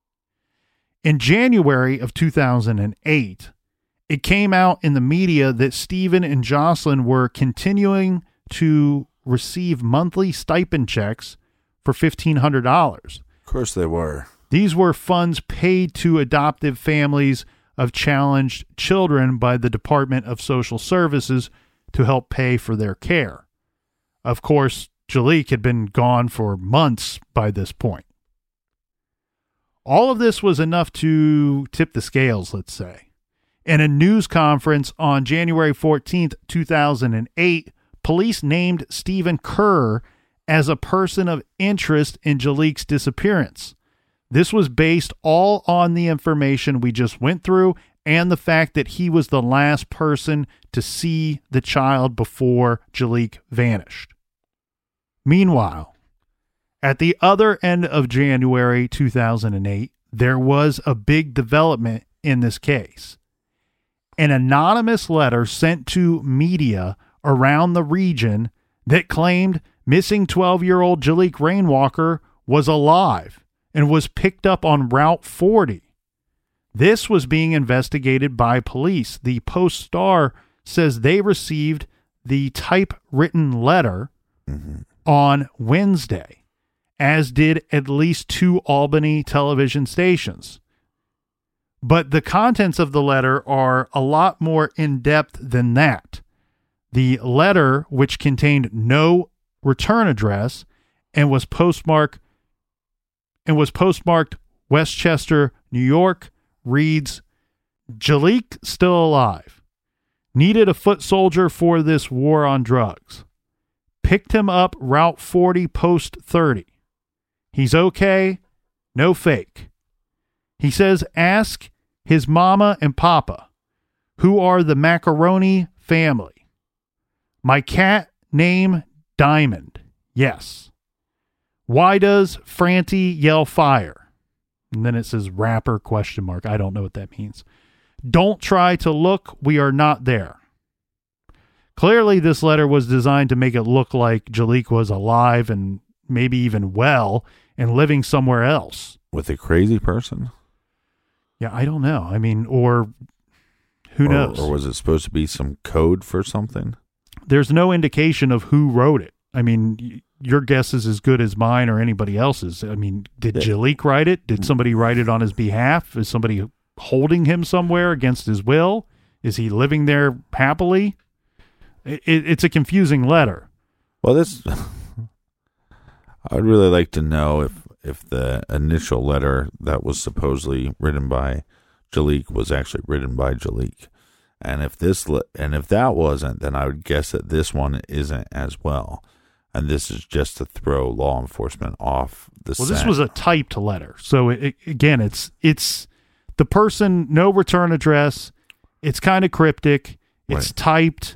In January of two thousand eight, it came out in the media that Stephen and Jocelyn were continuing to receive monthly stipend checks for fifteen hundred dollars. Of course they were. These were funds paid to adoptive families of challenged children by the Department of Social Services to help pay for their care. Of course, Jaliek had been gone for months by this point. All of this was enough to tip the scales, let's say. In a news conference on January fourteenth, two thousand eight, police named Stephen Kerr as a person of interest in Jaliek's disappearance. This was based all on the information we just went through and the fact that he was the last person to see the child before Jaliek vanished. Meanwhile, at the other end of January two thousand eight, there was a big development in this case. An anonymous letter sent to media around the region that claimed missing twelve-year-old Jaliek Rainwalker was alive and was picked up on Route forty. This was being investigated by police. The Post-Star says they received the typewritten letter mm-hmm. on Wednesday, as did at least two Albany television stations. But the contents of the letter are a lot more in-depth than that. The letter, which contained no return address and was postmarked and was postmarked Westchester, New York, reads, Jaliek still alive. Needed a foot soldier for this war on drugs. Picked him up Route forty post thirty. He's okay, no fake. He says ask his mama and papa, who are the Macaroni family. My cat name Diamond. Yes. Why does Franti yell fire? And then it says rapper question mark. I don't know what that means. Don't try to look. We are not there. Clearly, this letter was designed to make it look like Jaliek was alive and maybe even well and living somewhere else. With a crazy person? Yeah, I don't know. I mean, or who or, knows? Or was it supposed to be some code for something? There's no indication of who wrote it. I mean, your guess is as good as mine or anybody else's. I mean, did yeah. Jaliek write it? Did somebody write it on his behalf? Is somebody holding him somewhere against his will? Is he living there happily? It, it, it's a confusing letter. Well, this, I would really like to know if, if the initial letter that was supposedly written by Jaliek was actually written by Jaliek. And if this, and if that wasn't, then I would guess that this one isn't as well. And this is just to throw law enforcement off the Well, scent. this was a typed letter. So, it, it, again, it's it's the person, no return address. It's kind of cryptic. It's right. typed.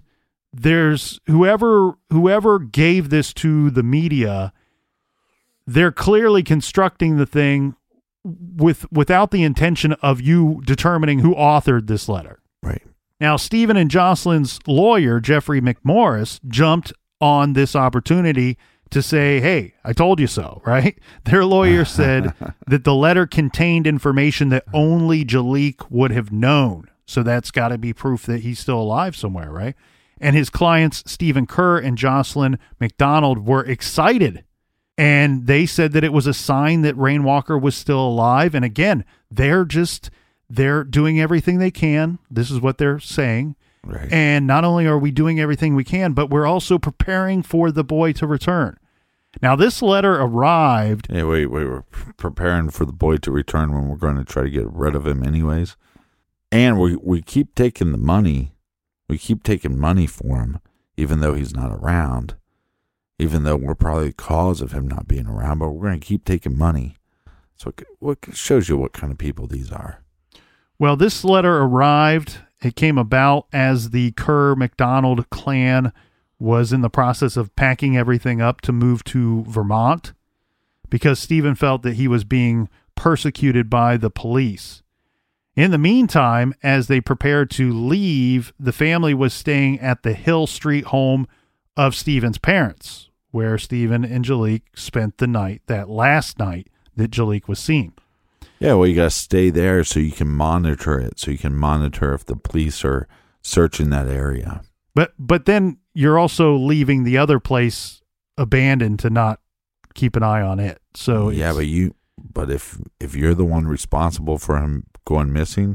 there's whoever whoever gave this to the media, they're clearly constructing the thing with without the intention of you determining who authored this letter. Right. Now, Stephen and Jocelyn's lawyer, Jeffrey McMorris, jumped on this opportunity to say, hey, I told you so, right? Their lawyer said that the letter contained information that only Jaliek would have known. So that's got to be proof that he's still alive somewhere, right? And his clients, Stephen Kerr and Jocelyn McDonald, were excited. And they said that it was a sign that Rainwalker was still alive. And again, they're just, they're doing everything they can. This is what they're saying. Right. And not only are we doing everything we can, but we're also preparing for the boy to return. Now, this letter arrived. Yeah, wait, wait, we're preparing for the boy to return when we're going to try to get rid of him anyways. And we, we keep taking the money. We keep taking money for him, even though he's not around. Even though we're probably the cause of him not being around, but we're going to keep taking money. So it, what shows you what kind of people these are. Well, this letter arrived. It came about as the Kerr-McDonald clan was in the process of packing everything up to move to Vermont because Stephen felt that he was being persecuted by the police. In the meantime, as they prepared to leave, the family was staying at the Hill Street home of Stephen's parents, where Stephen and Jaliek spent the night, that last night that Jaliek was seen. Yeah, well, you got to stay there so you can monitor it, so you can monitor if the police are searching that area. But but then you're also leaving the other place abandoned to not keep an eye on it. So yeah, but you but if if you're the one responsible for him going missing,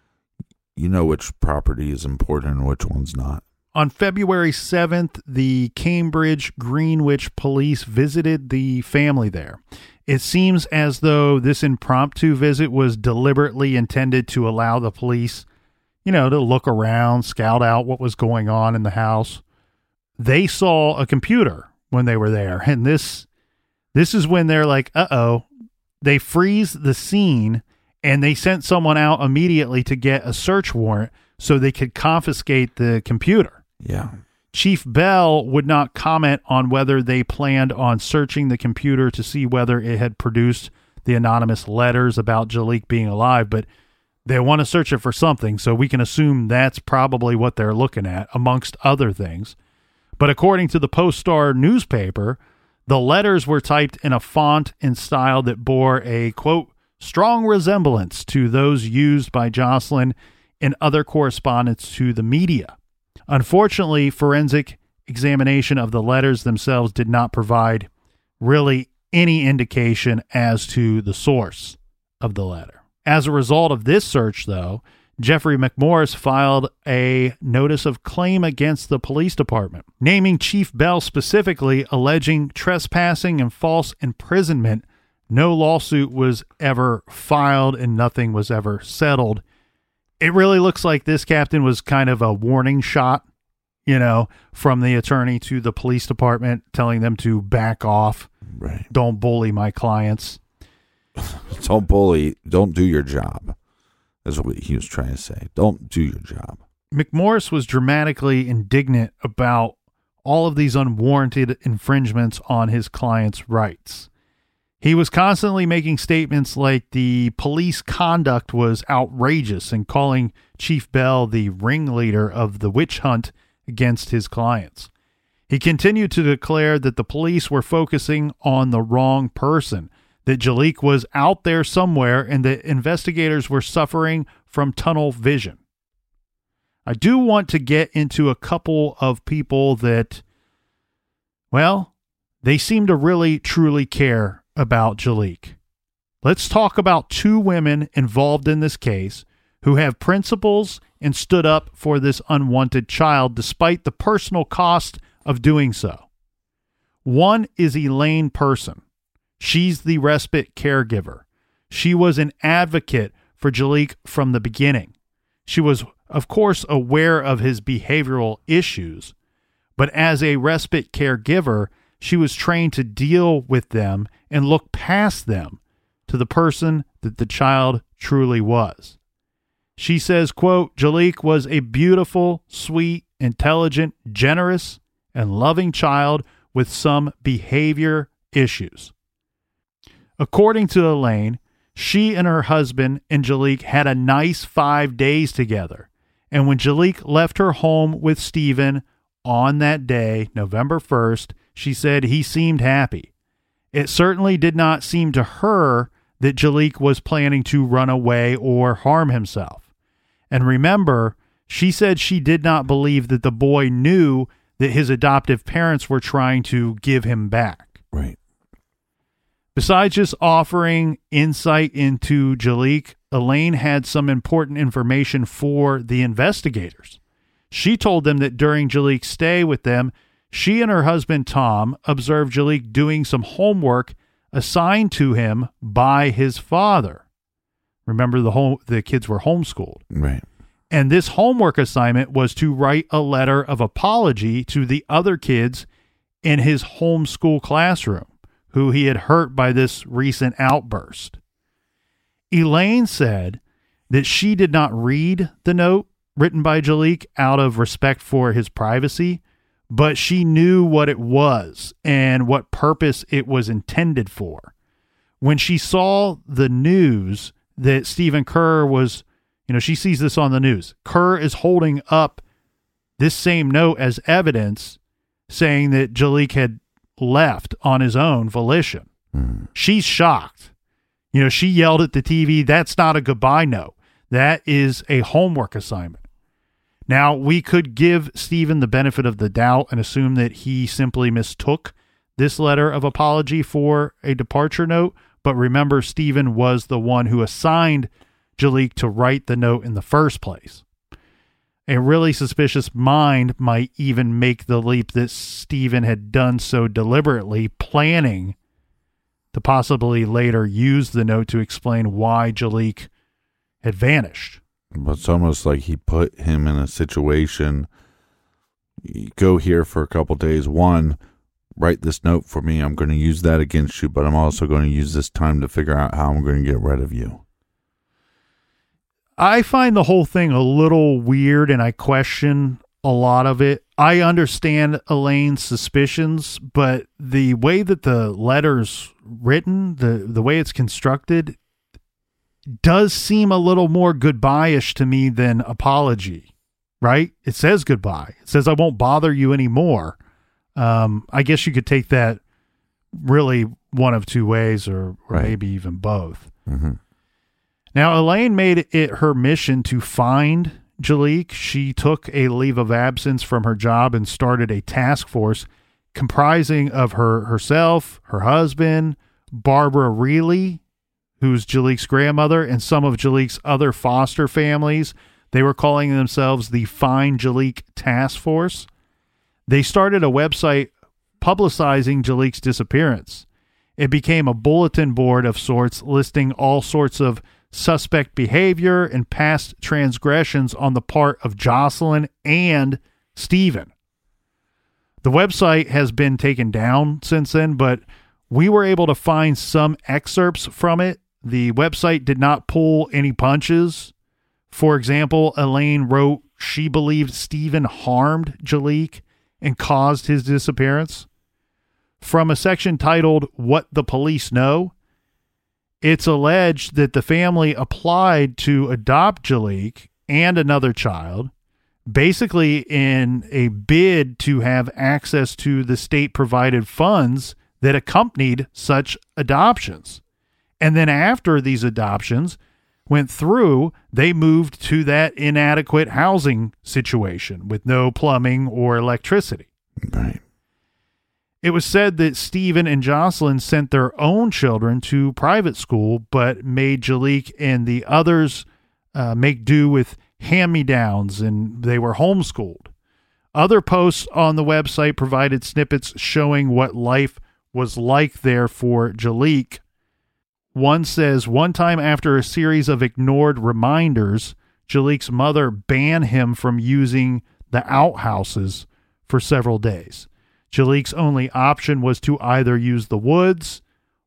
you know which property is important and which one's not. On February seventh, the Cambridge Greenwich police visited the family there. It seems as though this impromptu visit was deliberately intended to allow the police, you know, to look around, scout out what was going on in the house. They saw a computer when they were there, and this this is when they're like, uh-oh. They freeze the scene, and they sent someone out immediately to get a search warrant so they could confiscate the computer. Yeah. Chief Bell would not comment on whether they planned on searching the computer to see whether it had produced the anonymous letters about Jaliek being alive, but they want to search it for something, so we can assume that's probably what they're looking at, amongst other things. But according to the Post-Star newspaper, the letters were typed in a font and style that bore a, quote, strong resemblance to those used by Jocelyn and other correspondents to the media. Unfortunately, forensic examination of the letters themselves did not provide really any indication as to the source of the letter. As a result of this search, though, Jeffrey McMorris filed a notice of claim against the police department, naming Chief Bell specifically, alleging trespassing and false imprisonment. No lawsuit was ever filed and nothing was ever settled. It really looks like this captain was kind of a warning shot, you know, from the attorney to the police department, telling them to back off. Right. Don't bully my clients. Don't bully. Don't do your job. That's what he was trying to say. Don't do your job. McMorris was dramatically indignant about all of these unwarranted infringements on his clients' rights. He was constantly making statements like the police conduct was outrageous and calling Chief Bell the ringleader of the witch hunt against his clients. He continued to declare that the police were focusing on the wrong person, that Jaliek was out there somewhere and that investigators were suffering from tunnel vision. I do want to get into a couple of people that, well, they seem to really, truly care about Jaliek. Let's talk about two women involved in this case who have principles and stood up for this unwanted child despite the personal cost of doing so. One is Elaine Person. She's the respite caregiver. She was an advocate for Jaliek from the beginning. She was, of course, aware of his behavioral issues, but as a respite caregiver, she was trained to deal with them and look past them to the person that the child truly was. She says, quote, Jaliek was a beautiful, sweet, intelligent, generous, and loving child with some behavior issues. According to Elaine, she and her husband, Angelique, had a nice five days together. And when Angelique left her home with Stephen on that day, November first, she said he seemed happy. It certainly did not seem to her that Angelique was planning to run away or harm himself. And remember, she said she did not believe that the boy knew that his adoptive parents were trying to give him back. Right. Besides just offering insight into Angelique, Elaine had some important information for the investigators. She told them that during Angelique's stay with them, she and her husband Tom observed Angelique doing some homework assigned to him by his father. Remember, the home, the kids were homeschooled. Right. And this homework assignment was to write a letter of apology to the other kids in his homeschool classroom who he had hurt by this recent outburst. Elaine said that she did not read the note written by Angelique out of respect for his privacy, but she knew what it was and what purpose it was intended for. When she saw the news that Stephen Kerr was, you know, she sees this on the news. Kerr is holding up this same note as evidence saying that Angelique had left on his own volition. Mm. She's shocked. You know, she yelled at the T V, "That's not a goodbye note. That is a homework assignment." Now, we could give Stephen the benefit of the doubt and assume that he simply mistook this letter of apology for a departure note. But remember, Stephen was the one who assigned Angelique to write the note in the first place. A really suspicious mind might even make the leap that Stephen had done so deliberately, planning to possibly later use the note to explain why Angelique had vanished. But it's almost like he put him in a situation, you go here for a couple days. One, write this note for me. I'm going to use that against you, but I'm also going to use this time to figure out how I'm going to get rid of you. I find the whole thing a little weird, and I question a lot of it. I understand Elaine's suspicions, but the way that the letter's written, the, the way it's constructed, does seem a little more goodbye-ish to me than apology, right? It says goodbye. It says, "I won't bother you anymore." Um, I guess you could take that really one of two ways, or, or right. maybe even both. Mm-hmm. Now, Elaine made it her mission to find Angelique. She took a leave of absence from her job and started a task force comprising of her herself, her husband, Barbara Reilly, who's Angelique's grandmother, and some of Angelique's other foster families. They were calling themselves the Find Angelique Task Force. They started a website publicizing Angelique's disappearance. It became a bulletin board of sorts, listing all sorts of suspect behavior and past transgressions on the part of Jocelyn and Stephen. The website has been taken down since then, but we were able to find some excerpts from it. The website did not pull any punches. For example, Elaine wrote she believed Stephen harmed Angelique and caused his disappearance. From a section titled "What the Police Know," it's alleged that the family applied to adopt Angelique and another child, basically in a bid to have access to the state-provided funds that accompanied such adoptions. And then after these adoptions went through, they moved to that inadequate housing situation with no plumbing or electricity. Right. It was said that Stephen and Jocelyn sent their own children to private school, but made Angelique and the others uh, make do with hand-me-downs, and they were homeschooled. Other posts on the website provided snippets showing what life was like there for Angelique. One says, one time after a series of ignored reminders, Angelique's mother banned him from using the outhouses for several days. Angelique's only option was to either use the woods,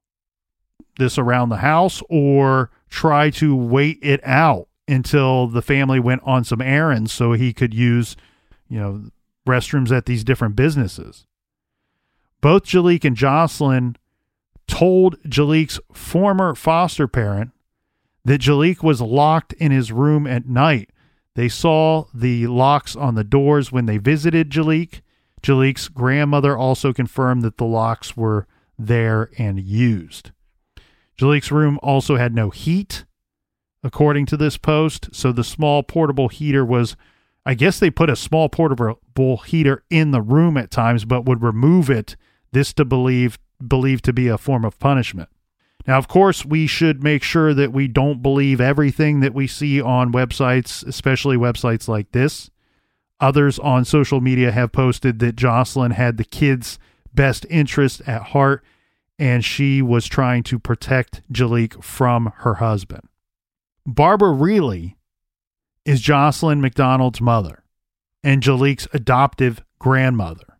this around the house, or try to wait it out until the family went on some errands so he could use, you know, restrooms at these different businesses. Both Jaliek and Jocelyn told Jaliek's former foster parent that Jaliek was locked in his room at night. They saw the locks on the doors when they visited Jaliek. Jaliek's grandmother also confirmed that the locks were there and used. Jaliek's room also had no heat, according to this post, so the small portable heater was, I guess they put a small portable heater in the room at times, but would remove it, this to believe believed to be a form of punishment. Now, of course, we should make sure that we don't believe everything that we see on websites, especially websites like this. Others on social media have posted that Jocelyn had the kids' best interest at heart, and she was trying to protect Jaliek from her husband. Barbara Reilly is Jocelyn McDonald's mother and Jaliek's adoptive grandmother.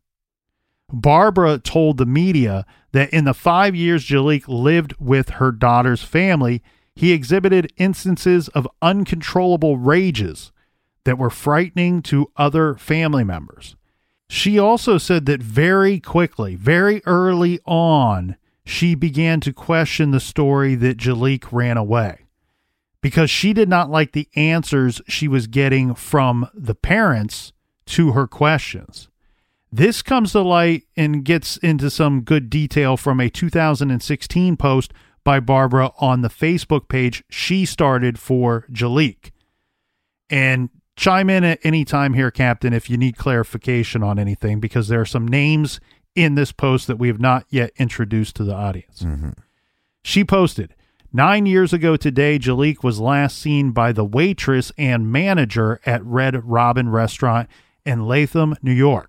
Barbara told the media that in the five years Jaliek lived with her daughter's family, he exhibited instances of uncontrollable rages that were frightening to other family members. She also said that very quickly, very early on, she began to question the story that Jaliek ran away because she did not like the answers she was getting from the parents to her questions. This comes to light and gets into some good detail from a two thousand sixteen post by Barbara on the Facebook page she started for Jaliek. And chime in at any time here, Captain, if you need clarification on anything, because there are some names in this post that we have not yet introduced to the audience. Mm-hmm. She posted, nine years ago today, Jaliek was last seen by the waitress and manager at Red Robin Restaurant in Latham, New York.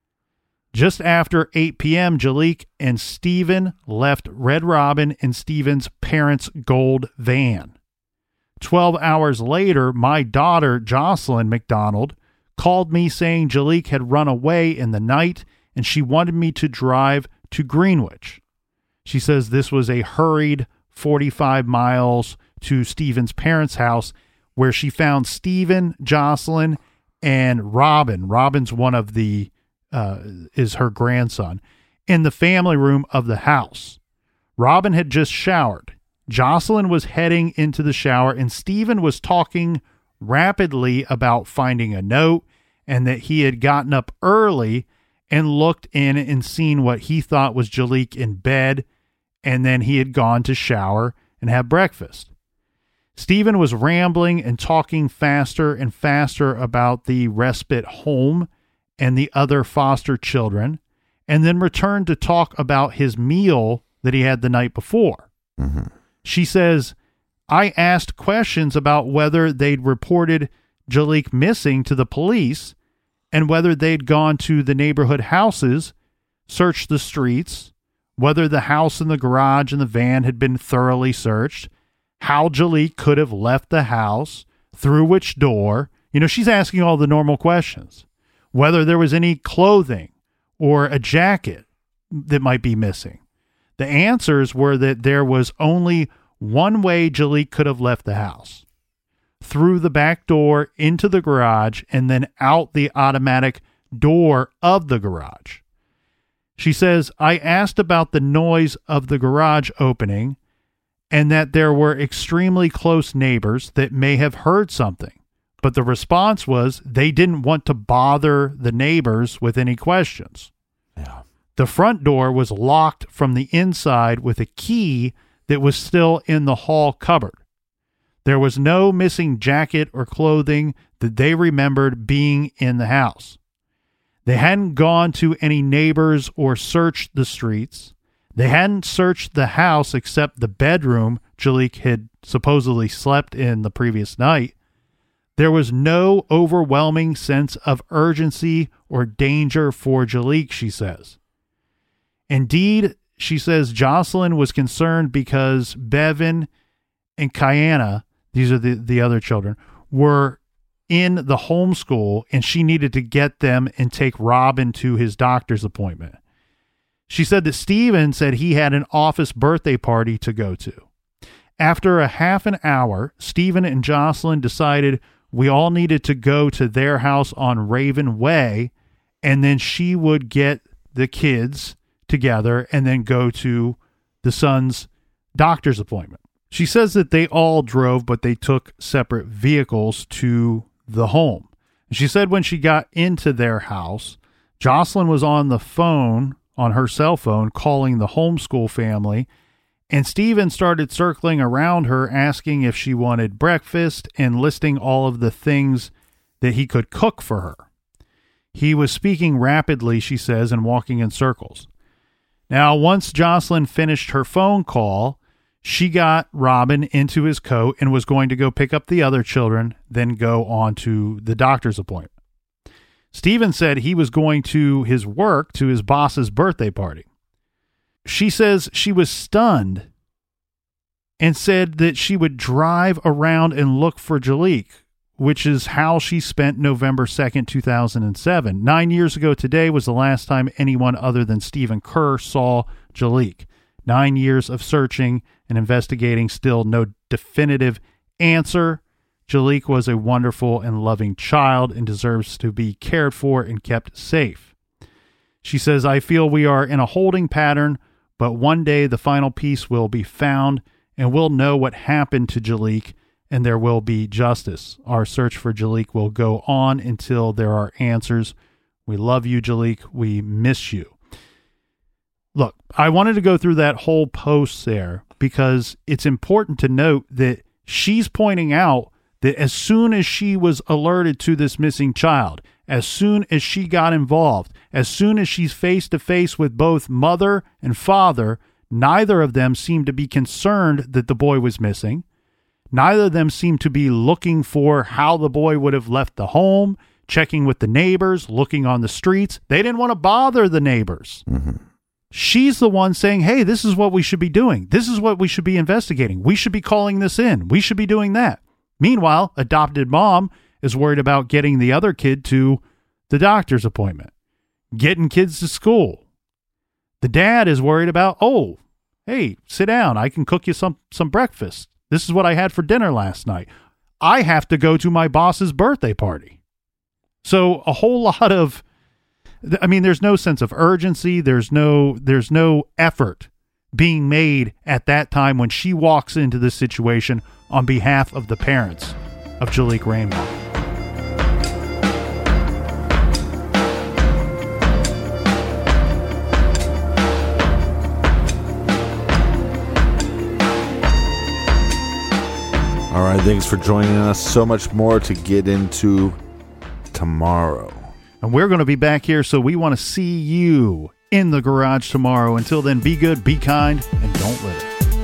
Just after eight p.m., Jaliek and Stephen left Red Robin in Stephen's parents' gold van. Twelve hours later, my daughter, Jocelyn McDonald, called me saying Jaliek had run away in the night and she wanted me to drive to Greenwich. She says this was a hurried forty-five miles to Stephen's parents' house where she found Stephen, Jocelyn, and Robin. Robin's one of the Uh, is her grandson, in the family room of the house. Robin had just showered. Jocelyn was heading into the shower, and Stephen was talking rapidly about finding a note and that he had gotten up early and looked in and seen what he thought was Jaliek in bed, and then he had gone to shower and have breakfast. Stephen was rambling and talking faster and faster about the respite home and the other foster children, and then returned to talk about his meal that he had the night before. Mm-hmm. She says, I asked questions about whether they'd reported Jaliek missing to the police and whether they'd gone to the neighborhood houses, searched the streets, whether the house and the garage and the van had been thoroughly searched, how Jaliek could have left the house, through which door. You know, she's asking all the normal questions. Whether there was any clothing or a jacket that might be missing. The answers were that there was only one way Jaliek could have left the house. Through the back door into the garage and then out the automatic door of the garage. She says, I asked about the noise of the garage opening and that there were extremely close neighbors that may have heard something. But the response was they didn't want to bother the neighbors with any questions. Yeah. The front door was locked from the inside with a key that was still in the hall cupboard. There was no missing jacket or clothing that they remembered being in the house. They hadn't gone to any neighbors or searched the streets. They hadn't searched the house except the bedroom Jaliek had supposedly slept in the previous night. There was no overwhelming sense of urgency or danger for Jaliek, she says. Indeed, she says Jocelyn was concerned because Bevan and Kiana, these are the, the other children, were in the homeschool and she needed to get them and take Robin to his doctor's appointment. She said that Stephen said he had an office birthday party to go to. After a half an hour, Stephen and Jocelyn decided We all needed to go to their house on Raven Way, and then she would get the kids together and then go to the son's doctor's appointment. She says that they all drove, but they took separate vehicles to the home. She said when she got into their house, Jocelyn was on the phone, on her cell phone, calling the homeschool family, and Stephen started circling around her, asking if she wanted breakfast and listing all of the things that he could cook for her. He was speaking rapidly, she says, and walking in circles. Now, once Jocelyn finished her phone call, she got Robin into his coat and was going to go pick up the other children, then go on to the doctor's appointment. Stephen said he was going to his work, to his boss's birthday party. She says she was stunned and said that she would drive around and look for Jalik, which is how she spent November second, two thousand seven. Nine years ago today was the last time anyone other than Stephen Kerr saw Jalik. Nine years of searching and investigating, still no definitive answer. Jalik was a wonderful and loving child and deserves to be cared for and kept safe. She says, I feel we are in a holding pattern, but one day the final piece will be found and we'll know what happened to Jalik and there will be justice. Our search for Jalik will go on until there are answers. We love you, Jalik. We miss you. Look, I wanted to go through that whole post there because it's important to note that she's pointing out that as soon as she was alerted to this missing child, as soon as she got involved, as soon as she's face to face with both mother and father, neither of them seemed to be concerned that the boy was missing. Neither of them seemed to be looking for how the boy would have left the home, checking with the neighbors, looking on the streets. They didn't want to bother the neighbors. Mm-hmm. She's the one saying, hey, this is what we should be doing. This is what we should be investigating. We should be calling this in. We should be doing that. Meanwhile, adopted mom is worried about getting the other kid to the doctor's appointment, getting kids to school. The dad is worried about, oh, hey, sit down. I can cook you some, some breakfast. This is what I had for dinner last night. I have to go to my boss's birthday party. So a whole lot of, I mean, there's no sense of urgency. There's no, there's no effort being made at that time when she walks into this situation on behalf of the parents of Jalik Rainwater. All right, thanks for joining us. So much more to get into tomorrow. And we're going to be back here, so we want to see you in the garage tomorrow. Until then, be good, be kind, and don't litter.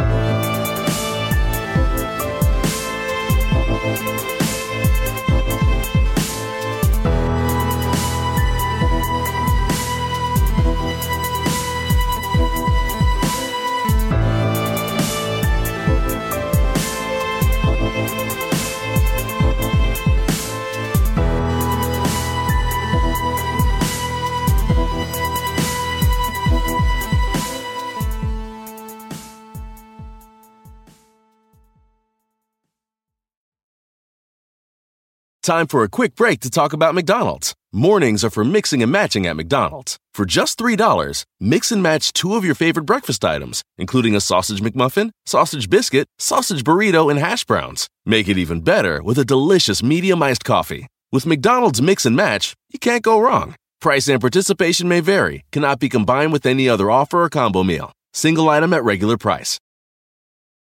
Time for a quick break to talk about McDonald's. Mornings are for mixing and matching at McDonald's. For just three dollars, mix and match two of your favorite breakfast items, including a sausage McMuffin, sausage biscuit, sausage burrito, and hash browns. Make it even better with a delicious medium iced coffee. With McDonald's Mix and Match, you can't go wrong. Price and participation may vary, cannot be combined with any other offer or combo meal. Single item at regular price.